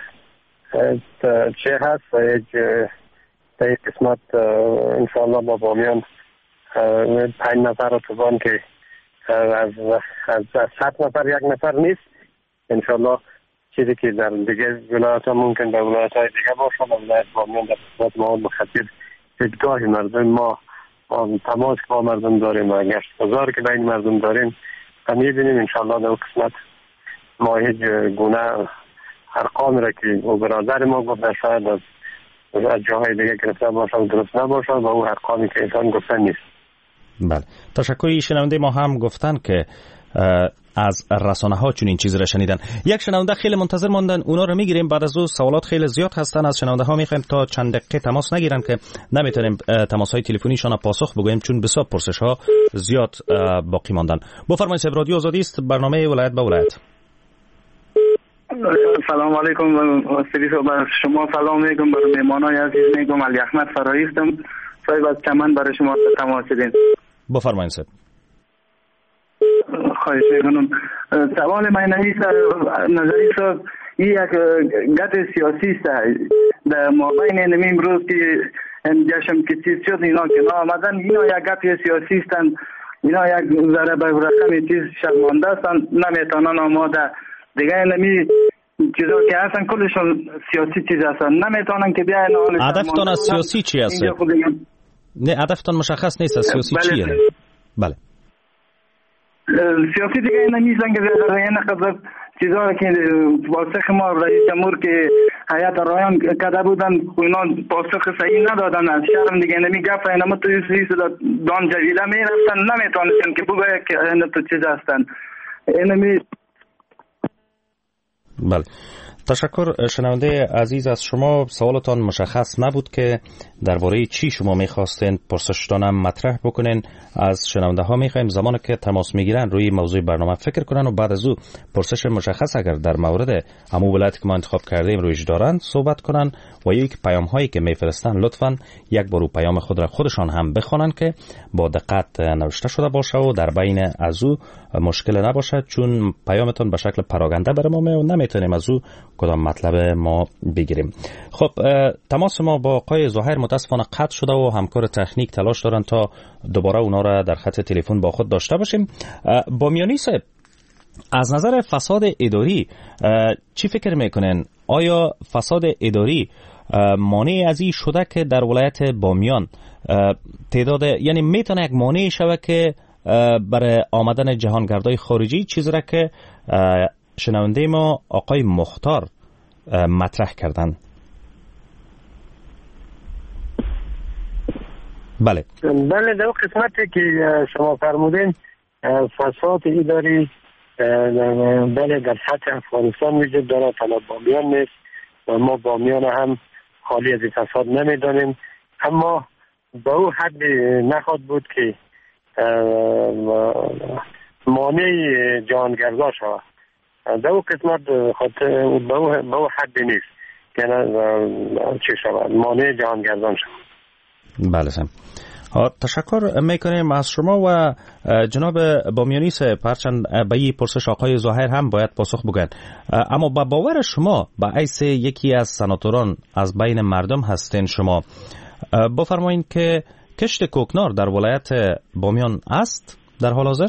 چه هست یک یک قسمت انشاءالله با بامیان پنج نفر اتوبان که از از صد نفر یک نفر نیست. انشاءالله چیزی که در دیگه ولایت ها ممکن در ولایت های دیگه باشه، در ولایت بامیان در قسمت مواد مخدر دیدگاه مردم ما تماس با مردم داریم و گشت گذار که بین مردم داریم و میبینیم انشاءالله در قسمت ما هیچ گونه ارقام را که او برادر ما گفته شاید از از جاهای دیگه گرفته باشه و درست نباشه و او ارقامی که انسان گفته نیست. بله، تشکر. شنونده ما هم گفتن که از رسانه ها چون این چیز را شنیدن. یک شنونده خیلی منتظر ماندن، اونا رو میگیریم. بعد از او سوالات خیلی زیاد هستن از شنونده ها، میخوایم تا چند دقیقه تماس نگیرن که نمیتونیم تماس های تلفنیشون پاسخ بگوییم چون بسیار پرسش ها زیاد باقی ماندن. بفرمایید. صاحب رادیو آزادی است، برنامه ولایت به ولایت. سلام علیکم و شما سلام میگم برای مهمانای عزیز. میگم علی احمد فرایی هستم، صاحب از چمن برای شما تماس دادیم. بفرمایید صاحب. خواهش میکنم. سوال من نمیست نظری صاحب این یک گت سیاسی است در مابین نمی امروز که جشن که چیز شد اینا که نا آمدن، اینا یک گت سیاسی هستن، اینا یک ذره به رقم چیز شرمنده هستن، نمیتونن آماده دیگه نمی چیزا که هستن کلشون سیاسی چیز هستن، نمیتونن که بیاین. هدفتان از سیاسی چی هست؟ نه هدفتان مشخص نیست از سیاسی بله. چیه؟ بله سیاسی دیگه نمیزن که در این قضا چیزا که پاسخ ما رئیس جمهور که هیئت رایان کده بودن اینا پاسخ صحیح ندادن، از شرم دیگه نمی گفت اینا تو سیاسی دان جویله می رفتن، نمیتونستن که بگه که اینا تو چیز هستن. اینمی بله، تشکر. شنونده عزیز از شما سوالتان مشخص نبود که درباره چی شما میخواستین پرسشتانم مطرح بکنین. از شنونده ها میخوایم زمانی که تماس میگیرن روی موضوع برنامه فکر کنن و بعد از او پرسش مشخص اگر در مورد همون ولایتی که ما انتخاب کردیم رویش دارن صحبت کنن و یک پیام هایی که میفرستن لطفاً یک بار پیام خود را خودشان هم بخونن که با دقت نوشته شده باشه و در بین از او مشکل نباشه، چون پیامتون به شکل پراگنده برای ما و نمیتونیم از او کدام مطلب ما بگیریم. خب تماس ما با آقای ظاهر متاسفانه قطع شده و همکار تکنیک تلاش دارن تا دوباره اونا را در خط تلفن با خود داشته باشیم. بامیانی صاحب، از نظر فساد اداری چی فکر میکنین؟ آیا فساد اداری مانع از این شده که در ولایت بامیان تعداد، یعنی میتونه یک مانع شوه که برای آمدن جهانگردای خارجی، چیزی را که شنونده ما آقای مختار مطرح کردن؟ بله بله، در قسمتی که شما فرمودین فساد اداری بله در سطح افغانستان وجود داره، فقط بامیان نیست و ما بامیان هم خالی از فساد نمیدانیم، اما به او حد نخواد بود که مانع جهانگردا شود. در او قسمت خاطر به او حد نیست که چه شود مانع جهانگردان شود. بله سم. تشکر میکنیم از شما و جناب بامیانی صاحب. هرچند به این پرسش آقای ظاهر هم باید پاسخ بگن، اما با باور شما به حیث یکی از سناتوران از بین مردم هستین، شما بفرمایید که کشت کوکنار در ولایت بامیان است در حال حاضر؟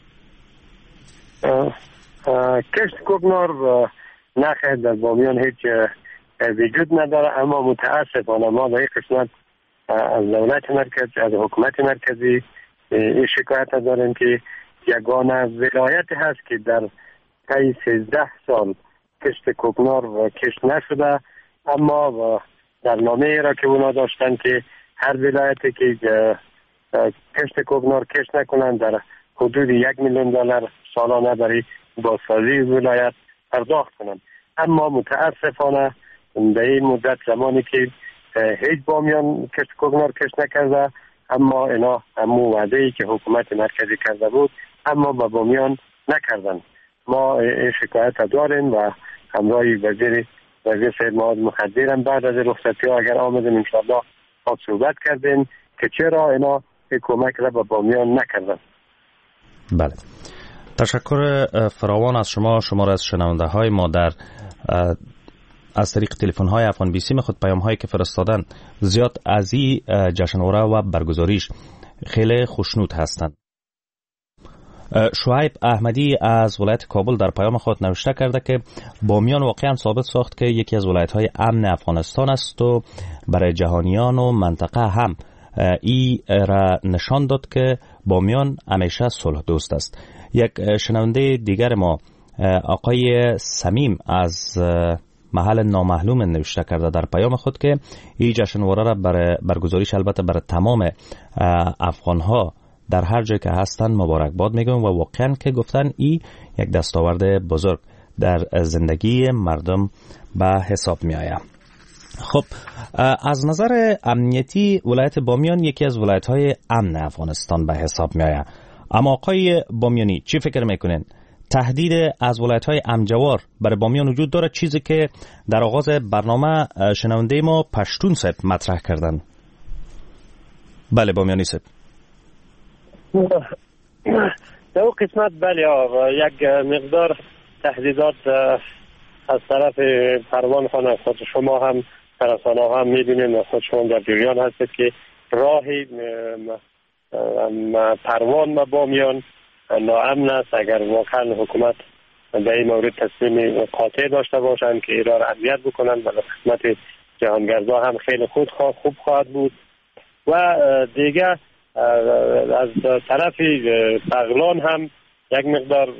کشت کوکنار نخیر در بامیان هیچ وجود نداره، اما متاسفانه ما در این قسمت از دولت مرکز، از حکومت مرکزی این شکایت داریم که یگانه ولایت هست که در طی سیزده سال کشت کوکنار کشت نشده، اما در نامه را که اونا داشتن که هر ولایتی که کشت کوکنار کشت نکنن در حدود یک میلیون دلار سالانه برای بازسازی ولایت پرداخت کنند. اما متاسفانه در این مدت زمانی که هیچ بامیان کشت کوکنار کشت نکرده، اما اینا همون وعده‌ای که حکومت مرکزی کرده بود اما با بامیان نکردن. ما این شکایت داریم و همراه وزیر وزیر سید معاذ مخدر هم بعد از رخصتی ها اگر آمدیم انشاءالله خود صحبت کردیم که چرا اینا کمک را به بامیان نکردن. بله، تشکر فراوان از شما. شما را از شنونده های ما در از طریق تلفن های افغان بی سی می خود پیام هایی که فرستادن زیاد از این جشنواره و برگزاریش خیلی خوشنود هستند. شعیب احمدی از ولایت کابل در پیام خود نوشته کرده که بامیان واقعا ثابت ساخت که یکی از ولایت های امن افغانستان است و برای جهانیان و منطقه هم ای را نشان داد که بامیان همیشه صلح دوست است. یک شنونده دیگر ما آقای سمیم از محل نامعلوم نوشته کرده در پیام خود که این جشنواره را برای برگزاریش البته برای تمام افغان ها در هر جای که هستند مبارکباد میگم و واقعا که گفتن این یک دستاورد بزرگ در زندگی مردم به حساب می آید. خب از نظر امنیتی ولایت بامیان یکی از ولایت های امن افغانستان به حساب می آید. اما آقای بامیانی چی فکر میکنین؟ تهدید از ولایت های امجوار برای بامیان وجود داره، چیزی که در آغاز برنامه شنونده ما پشتون صاحب مطرح کردن. بله بامیانی صاحب. در اون قسمت بله یک مقدار تهدیدات از طرف پروان خانه خود شما هم رسانه ها هم میدونید و خود شما در جریان هستید که راه پروان و بامیان ناامن است. اگر واقعا حکومت به این مورد تصمیم قاطع داشته باشند که ایران امنیت بکنند و خدمت جهانگردا هم خیلی خود خوب خواهد بود. و دیگه از طرف بغلان هم یک مقدار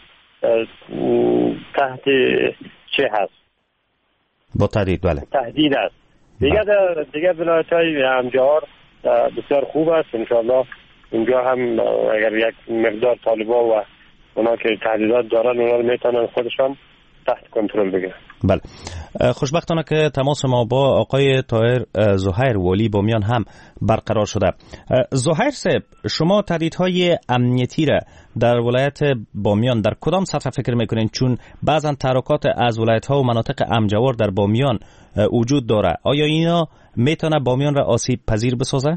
تحت چه هست؟ با تهدید. بله تهدید است. دیگه دیگه ولایت‌های امجوار بسیار خوب است. انشاءالله اینجا هم اگر یک مقدار طالبا و اونا که تهدیدات دارن اونا رو میتونن خودشان تحت کنترل بگیرن. بله، خوشبختانه که تماس ما با آقای طاهر زهیر والی بامیان هم برقرار شده. زهیر صاحب، شما تهدیدهای امنیتی را در ولایت بامیان در کدام سطح فکر میکنین؟ چون بعضا تحرکات از ولایت ها و مناطق امجوار در بامیان وجود داره. آیا اینا میتونه بامیان را آسیب پذیر بسازه؟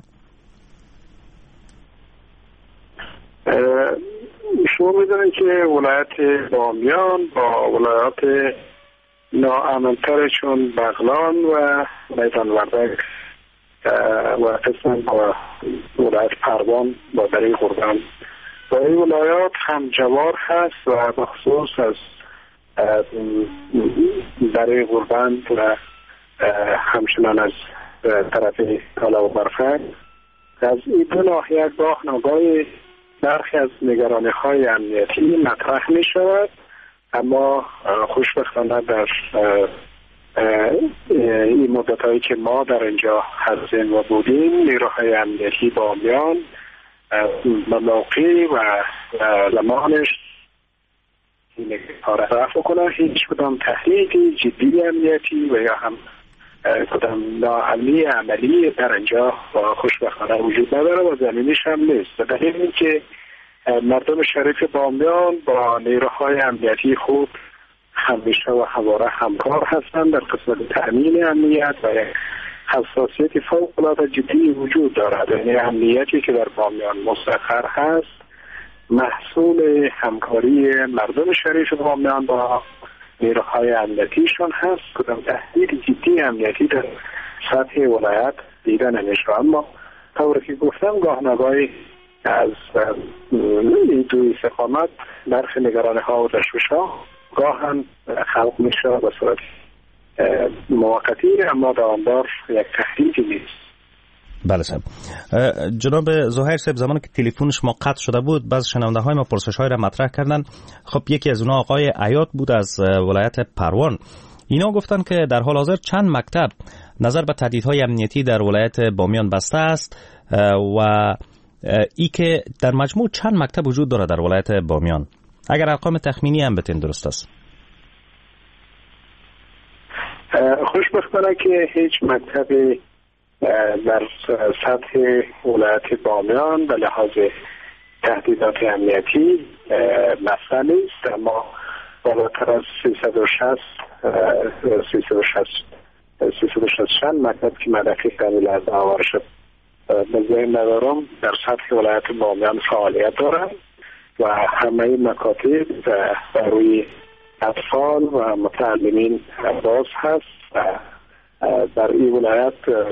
شما میدونید که ولایت بامیان با ولایات ناامنتر چون بغلان و میدان وردک و قسم با ولایت پروان با دره غربند با این ولایات هم جوار هست و بخصوص از دره غربند و همچنان از طرف کالا و برفک از این دو ناحیه گاه نگاه برخی از نگرانی های امنیتی مطرح می شود، اما خوشبختانه در این مدت هایی که ما در اینجا هستیم و بودیم نیروهای امنیتی بامیان موقع و لمانش کار رفع کنه. هیچ کدام تهدیدی جدی امنیتی و یا هم کدام ناامنی عملی در اینجا خوشبختانه وجود نداره و زمینیش هم نیست. دلیل این که مردم شریف بامیان با نیروهای امنیتی خود همیشه و همواره همکار هستند در قسمت تأمین امنیت و یک حساسیت فوق‌العاده جدی وجود دارد. یعنی امنیتی که در بامیان مستقر هست محصول همکاری مردم شریف بامیان با نیروهای امنیتیشون هست. کدام تهدید جدی امنیتی در سطح ولایت دیده نمیشه، اما طوری که گفتم گاه نگاهی از این دو استقامت برخی نگرانی ها و تشویش ها گاه هم خلق میشه به صورت موقتی اما دامدار یک تهدیدی نیست. بله صاحب. جناب زهیر صاحب، زمانی که تلفن شما قطع شده بود بعض شنونده های ما پرسش های را مطرح کردن. خب یکی از اونها آقای عیاد بود از ولایت پروان. اینا گفتن که در حال حاضر چند مکتب نظر به تهدیدهای امنیتی در ولایت بامیان بسته است و ای که در مجموع چند مکتب وجود داره در ولایت بامیان. اگر ارقام تخمینی هم بتین درست است. خوشبختانه که هیچ مکتبی در سطح ولایت بامیان به لحاظ تهدیدات امنیتی مسئله نیست، اما بالاتر از سیصد و شصت مکتب که مدرکی قبیل از آوار شد به ذهن ندارم در سطح ولایت بامیان فعالیت دارند و همه مکاتب روی اطفال و متعلمین باز هست و در این ولایت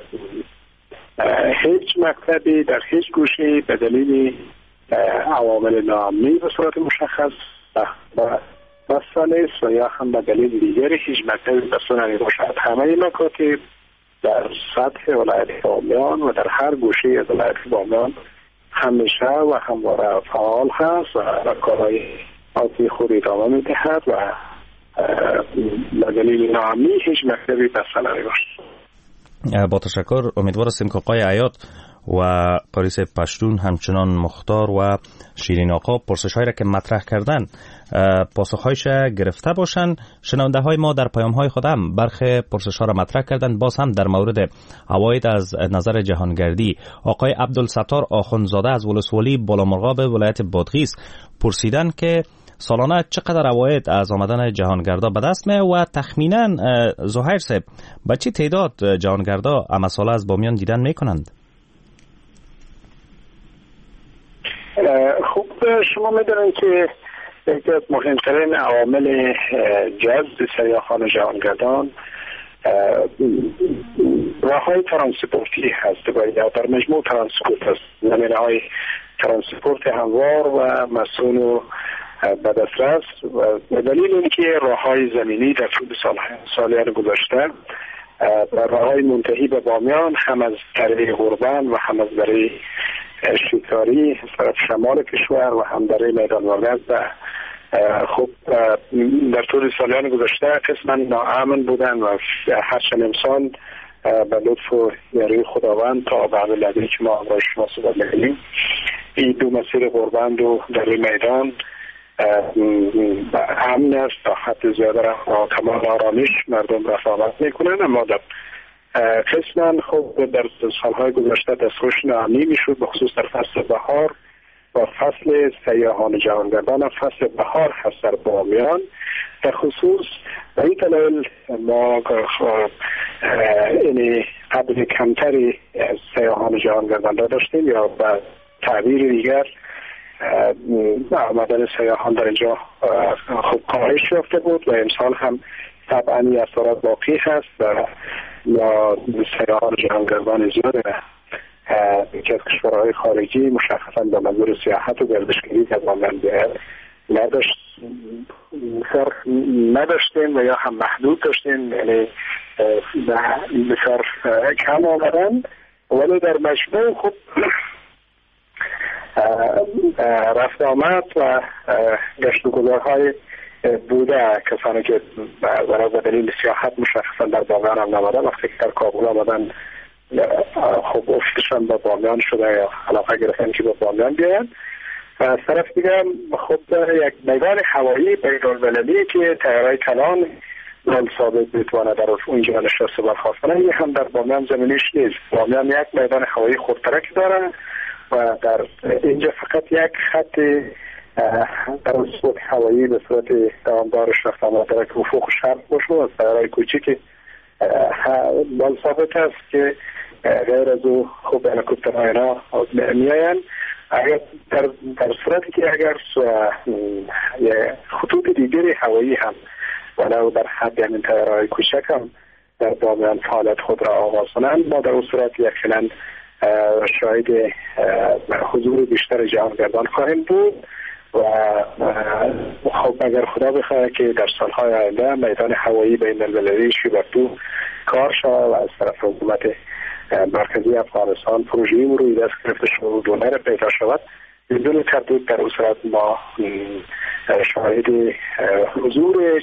هیچ مکتبی در هیچ گوشه به دلیل عوامل ناامنی به صورت مشخص و بسته نیست و یا هم به دلیل دیگری هیچ مکتبی بسته نمیباشد. همه مکاتب در سطح ولایت بامیان و در هر گوشه از ولایت بامیان همیشه و همواره فعال هست و کارهای آتی خود ادامه میدهد و به دلیل ناامنی هیچ مکتبی بسته نمیباشد. با تشکر. امیدوار هستیم که آقای عیاط و پاریس پشتون همچنان مختار و شیرین آقا پرسش‌هایی را که مطرح کردن پاسخ‌هایش گرفته باشند. شنونده های ما در پیام های خود هم برخی پرسش‌ها را مطرح کردن. باز هم در مورد عواید از نظر جهانگردی آقای عبدالستار آخوندزاده از ولسوالی بالامرغاب ولایت بادغیس پرسیدن که سالانه چقدر عواید از آمدن جهانگردا به دست می و تخمینا زهیر صاحب به چه تعداد جهانگردا اما ساله از بامیان دیدن میکنند؟ خوب شما میدونید که یکی از مهمترین عوامل جذب سیاحان جهانگردان راههای ترانسپورتی هست و یا در مجموع ترانسپورت هست، زمینه‌های ترانسپورت هموار و مسئول و به دسترس و به دلیل اینکه راههای زمینی در طول سالیان گذشته راههای منتهی به بامیان هم از طریق قربان و هم از برای شکاری از طرف شمال کشور و هم در میدان ولایت و خب در طول سالیان گذشته قسما ناامن بودن و هر چند امسال به لطف و یاری خداوند تا بعد لحظه‌ای که ما با شما صحبت می‌کنیم این دو مسیر قربان رو در میدان امن است تا حد زیاده را تمام آرامش مردم رفاقت میکنن، اما در قسما خب در سالهای گذشته دستخوش ناامنی میشد بخصوص در فصل بهار و فصل سیاحان جهانگردان فصل بهار هست در بامیان در خصوص و این دلیل ما این قبل کمتری از سیاحان جهانگردان را داشتیم یا به تعبیر دیگر آمدن سیاحان در اینجا خوب کاهش یافته بود و امسال هم طبعا این اثرات باقی هست و ما سیاحان جهانگردان زیاده که از کشورهای خارجی مشخصا به منظور سیاحت و گردشگری در بامیان نداشت نداشتیم و یا هم محدود داشتیم، یعنی بسیار کم آمدن، ولی در مجموع خب رفت آمد و گشت و گذارهای بوده. کسانی که برای به دلیل سیاحت مشخصا در بامیان هم نماده وقتی که در کابل آمدن خب افتشان به بامیان شده یا علاقه گرفتن که به بامیان بیاین. و از طرف دیگه خب یک میدان هوایی بین‌المللی که طیاره‌های کلان نال ثابت میتونه در اونجا نشسته برخواست کنه، این هم در بامیان زمینیش نیست. بامیان یک میدان هوایی خودترک داره و در اینجا فقط یک خط ترانسپورت هوایی به صورت دوامدارش رفت آمد داره که افق شرق باشه از طیاره‌های کوچیک نال ثابت است که غیر از او خب هلیکوپترها اینا میآیند. اگر در در صورتی که اگر خطوط دیگری هوایی هم ولو در حد همین طیاره‌های کوچک هم در بامیان فعالیت خود را آغاز کنند، ما در اون صورت یقینا شاهد حضور بیشتر جهانگردان خواهیم بود و خب اگر خدا بخواد که در سالهای آینده میدان هوایی بین‌المللی شیباکو کار شود و از طرف حکومت مرکزی افغانستان پروژه‌ای روی دست گرفته شده و دونر پیدا شود، بدون تردید در اون صورت ما شاهد حضور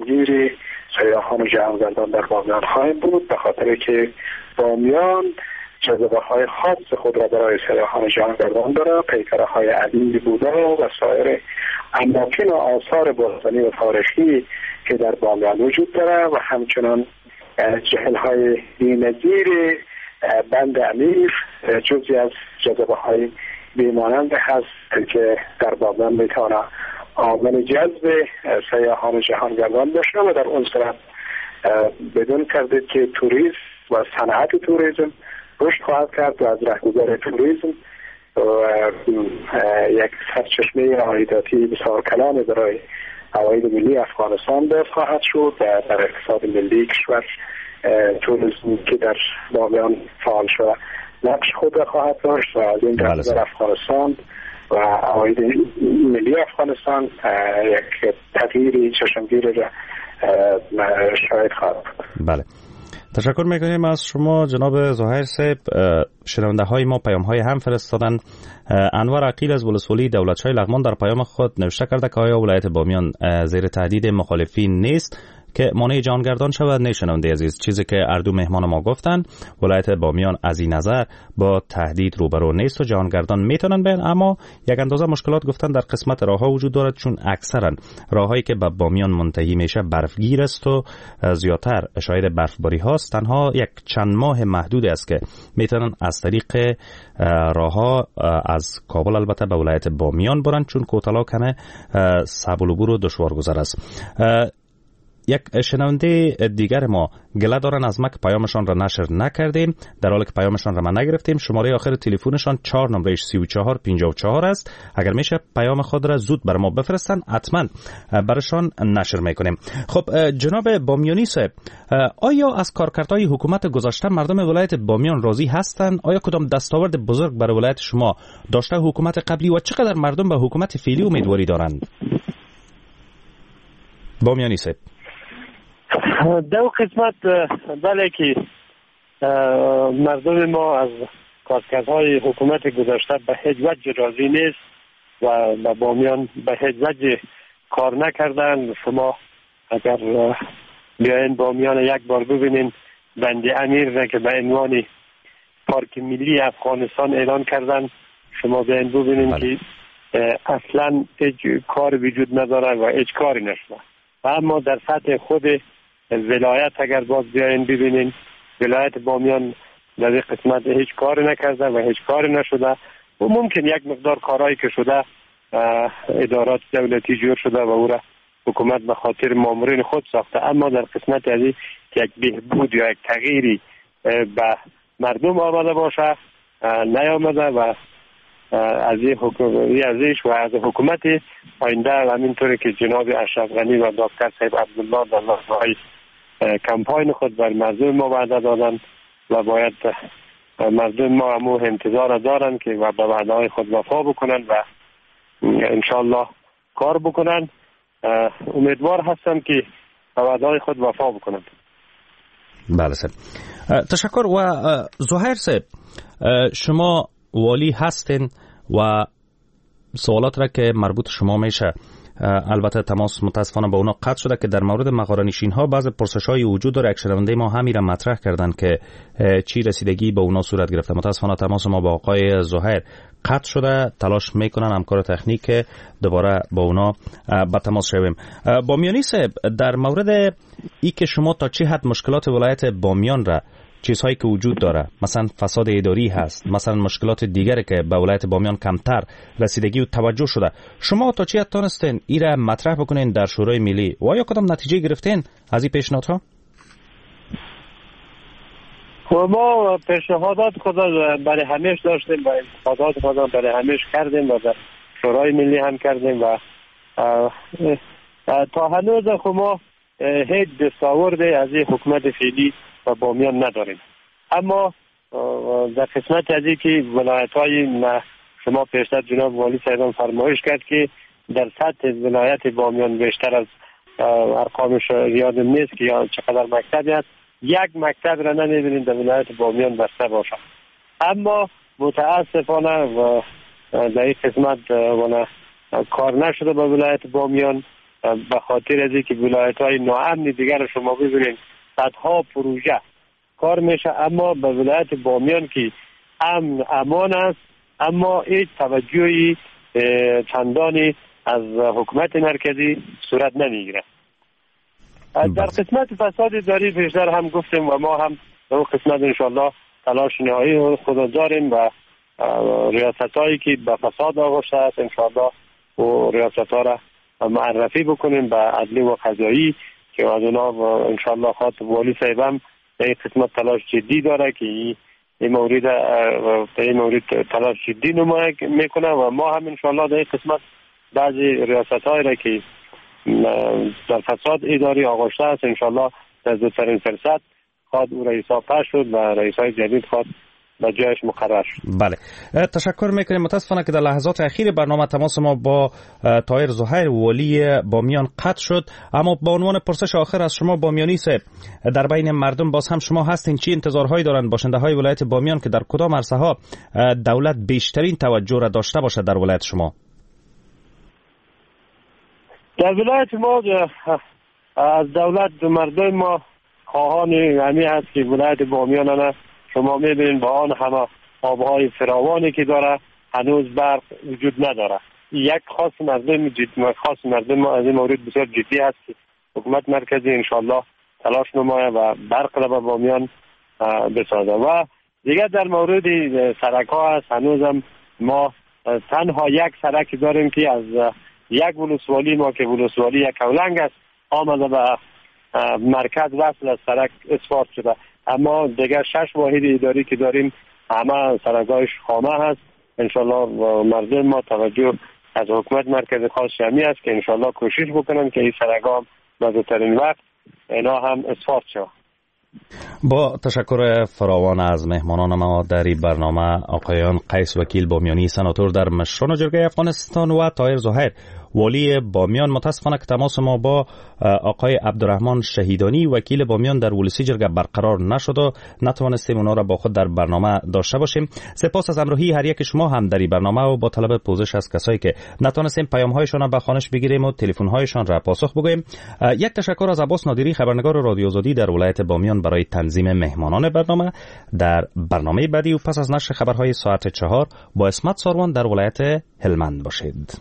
چشمگیر سیاحان جهانگردان در بامیان خواهیم بود، به خاطر که بامیان جذبه های خاص خود را برای سیاحان جهانگردان داره. پیکره های عدیدی بوده و سایر اماکن و آثار باستانی و تاریخی که در بامیان وجود داره و همچنان جهل های بی‌نظیر بند امیر جزی از جذبه های بیمانند هست که در بامیان میتونه عامل جذب سیاحان جهانگردان باشه و در اون صورت بدون کردید که توریسم و صنعت توریسم رشد خواهد کرد و از رهگذر توریسم و یک سرچشمه عایداتی بسیار کلان برای عواید ملی افغانستان باز خواهد شد و در اقتصاد ملی کشور توریسم که در بامیان فعال شده نقش خود خواهد داشت و از این در افغانستان و عواید ملی افغانستان یک تغییری چشمگیر را شاید خواهد بود. بله، تشکر میکنیم از شما جناب ظاهر صاحب. شنونده های ما پیام های هم فرستادن. انور عقیل از ولسوالی دولتشاه لغمان در پیام خود نوشته کرده که آیا ولایت بامیان زیر تهدید مخالفین نیست که مانع جهانگردان شود؟ نه شنونده عزیز، چیزی که اردو مهمان ما گفتن، ولایت بامیان از این نظر با تهدید روبرو نیست و جهانگردان میتونن بین، اما یک اندازه مشکلات گفتن در قسمت راهها وجود دارد، چون اکثرا راههایی که به بامیان منتهی میشه برفگیر است و زیادتر شاید برفباری هاست. تنها یک چند ماه محدود است که میتونن از طریق راهها از کابل البته به ولایت بامیان برن، چون کوتالا کمه صعب العبور و دشوار گذر است. یک شنونده دیگر ما گله دارن از ما که پیامشان را نشر نکردیم، در حالی که پیامشان را ما نگرفتیم. شماره آخر تلفنشان چهار نمرهش سی و چهار پنجاه و چهار است. اگر میشه پیام خود را زود بر ما بفرستن، حتما برشان نشر میکنیم. خب جناب بامیانی صاحب، آیا از کارکردهای حکومت گذشته مردم ولایت بامیان راضی هستند؟ آیا کدام دستاورد بزرگ برای ولایت شما داشته حکومت قبلی و چقدر مردم به حکومت فعلی امیدواری دارند؟ بامیانی صاحب. دو قسمت بله که مردم ما از کارکردهای حکومت گذشته به هیچ وجه راضی نیست و به بامیان به هیچ وجه کار نکردن. شما اگر بیاین بامیان یک بار ببینین بند امیر را که به عنوان پارک ملی افغانستان اعلان کردن، شما بیاین ببینین که اصلا هیچ کار وجود نداره و هیچ کاری نشده. و اما در سطح خود ولایت اگر باز بیاین ببینین، ولایت بامیان در این قسمت هیچ کاری نکرده و هیچ کاری نشده و ممکن یک مقدار کارهایی که شده ادارات دولتی جور شده و او را حکومت به خاطر مامورین خود ساخته، اما در قسمت از که یک بهبود یا یک تغییری به مردم آمده باشه نیامده و از این حکومت ازش و از حکومت آینده و همینطوری که جناب اشرف غنی و دکتر صاحب عبدالله در لحظه‌های کمپاین خود بر مردم ما وعده دادن و باید مردم ما همو انتظار دارن که و به وعده های خود وفا بکنن و انشالله کار بکنن. امیدوار هستم که به وعده های خود وفا بکنن. بله صاحب، تشکر. و ظاهر صاحب، شما والی هستین و سوالات را که مربوط شما میشه البته تماس متاسفانه با اونا قطع شده که در مورد مغاره‌نشین ها بعض پرسش‌های وجود داره. یک شنونده ما همین را مطرح کردن که چی رسیدگی به اونا صورت گرفته. متاسفانه تماس ما با آقای ظاهر قطع شده، تلاش میکنن همکار تکنیک دوباره با اونا با تماس شویم. بامیانی صاحب، در مورد ای که شما تا چه حد مشکلات ولایت بامیان را چیزهایی که وجود داره، مثلا فساد اداری هست، مثلا مشکلات دیگری که به ولایت بامیان کمتر رسیدگی و توجه شده، شما تا چه حد تونستین این را مطرح بکنین در شورای ملی و آیا کدام نتیجه گرفتین از این پیشنهادها؟ و ما پیشنهادات خود برای همیش داشتیم و انتقادات خود برای همیش کردیم و در شورای ملی هم کردیم و تا هنوز خود ما هیچ دستاورد از این حکومت فعلی و بامیان نداریم. اما در قسمت از این که ولایت های شما پیشتر جناب والی صاحب فرمایش کرد که در سطح ولایت بامیان بیشتر از ارقامش یادم نیست که یا چقدر مکتبی هست، یک مکتب را نمیبینید در ولایت بامیان بسته باشه. اما متاسفانه و در این قسمت کار نشده به ولایت بامیان به خاطر از اینکه ولایت های ناامن دیگر شما ببینید صدها پروژه کار میشه. اما به ولایت بامیان که امن امان است، اما هیچ توجهی چندانی از حکومت مرکزی صورت نمیگیره. در قسمت فساد اداری پیشتر هم گفتیم و ما هم در اون قسمت انشالله تلاش نهایی خود داریم و ریاست هایی که به فساد آغشته است انشالله و ریاست ها را معرفی بکنیم به عدلی و قضایی که از اونا انشالله خاطر والی صاحب هم این قسمت تلاش جدی داره که این مورد این مورد تلاش جدی نمایه میکنه و ما هم انشالله در این قسمت بعضی ریاست هایی را که در فساد اداری آغشته است انشالله در زودترین فرصت خواهد او رئیس ها پس شد و رئیس های جدید خواهد به جایش مقرر شد. بله، تشکر میکنیم. متاسفانه که در لحظات اخیر برنامه تماس ما با طاهر زهیر والی بامیان قطع شد، اما با عنوان پرسش آخر از شما بامیانی صاحب، در بین مردم باز هم شما هستین، چی انتظارهایی دارند باشنده های ولایت بامیان که در کدام عرصه ها دولت بیشترین توجه را داشته باشد در ولایت شما؟ در ولایت ما از دولت مردم ما خواهان همی هست که ولایت بامیان نه شما میبینید با آن همه آبهای فراوانی که داره هنوز برق وجود نداره. یک خاص مردم جدی خاص مردم ما از این مورد بسیار جدی هست که حکومت مرکزی انشالله تلاش نمایه و برق را به بامیان بسازه. و دیگر در مورد سرک ها هست، هنوز هم ما تنها یک سرک داریم که از یک ولسوالی ما که ولسوالی یک کولنگ است آمده به مرکز وصل از سرک اسفارت شده، اما دیگر شش واحد اداری که داریم همه سرک‌هایش خامه هست. انشالله مردم ما توجه از حکومت مرکز خاص شمی است که انشالله کوشش بکنن که این سرک‌ها به زودترین وقت اینا هم اسفارت شود. با تشکر فراوان از مهمانان ما در این برنامه آقایان قیس وکیل بامیانی سناتور در مشران جرگه افغانستان و طاهر زهیر والی بامیان. متاسفانه که تماس ما با آقای عبدالرحمن شهیدانی وکیل بامیان در ولسی جرگه برقرار نشد و نتوانستیم اونا را با خود در برنامه داشته باشیم. سپاس از همراهی هر یک شما هم در این برنامه و با طلب پوزش از کسایی که نتوانستیم پیام هایشان را به خوانش بگیریم و تلفن هایشان را پاسخ بگوییم. یک تشکر از عباس نادری خبرنگار رادیو آزادی در ولایت بامیان برای تنظیم مهمانان برنامه. در برنامه بعدی و پس از نشر خبرهای ساعت چهار با اسمت ساروان در ولایت هلمند باشید.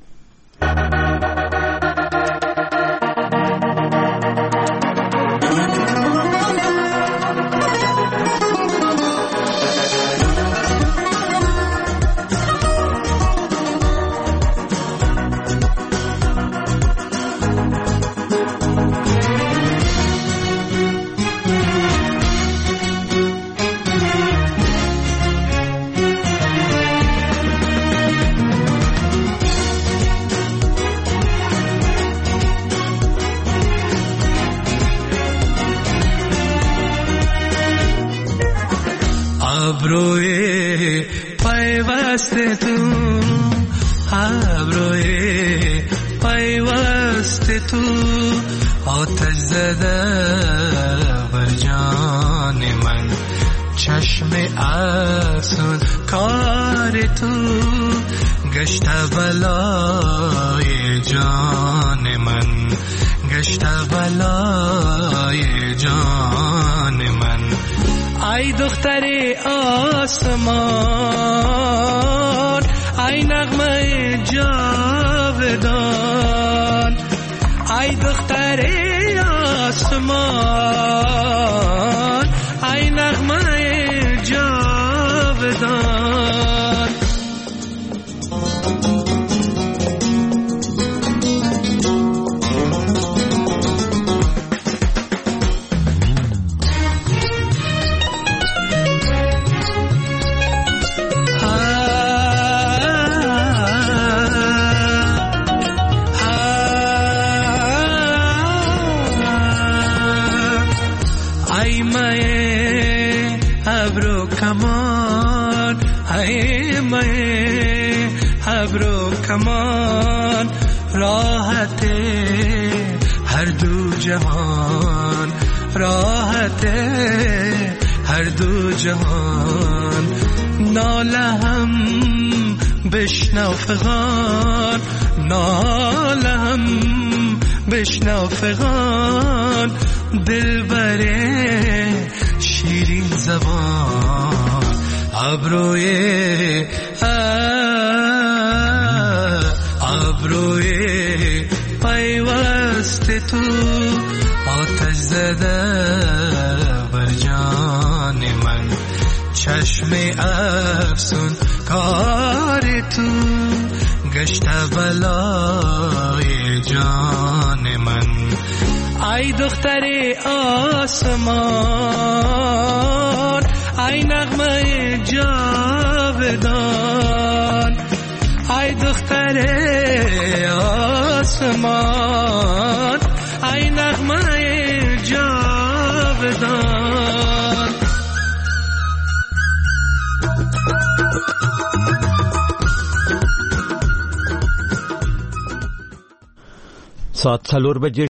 ابروی پیوست تو ابروی پیوست تو آتش زده بر جان من چشم اصل کار تو گشت بلای جان من گشت بلای جان من ای دختر آسمان ای نغمه جاودان ای دختر آسمان ای نغمه جاودان ابرو کمان راحت هر دو جهان راحت هر دو جهان ناله هم بشنو فغان ناله هم بشنو فغان دل بره زبان ابروی ابروی پیوست تو آتش زده بر جان من چشم افسون کار تو گشت بلای جان من ای دختر آسمان ای نغمه جاودان ای دختر آسمان ای نغمه جاودان ساعت چلور بجه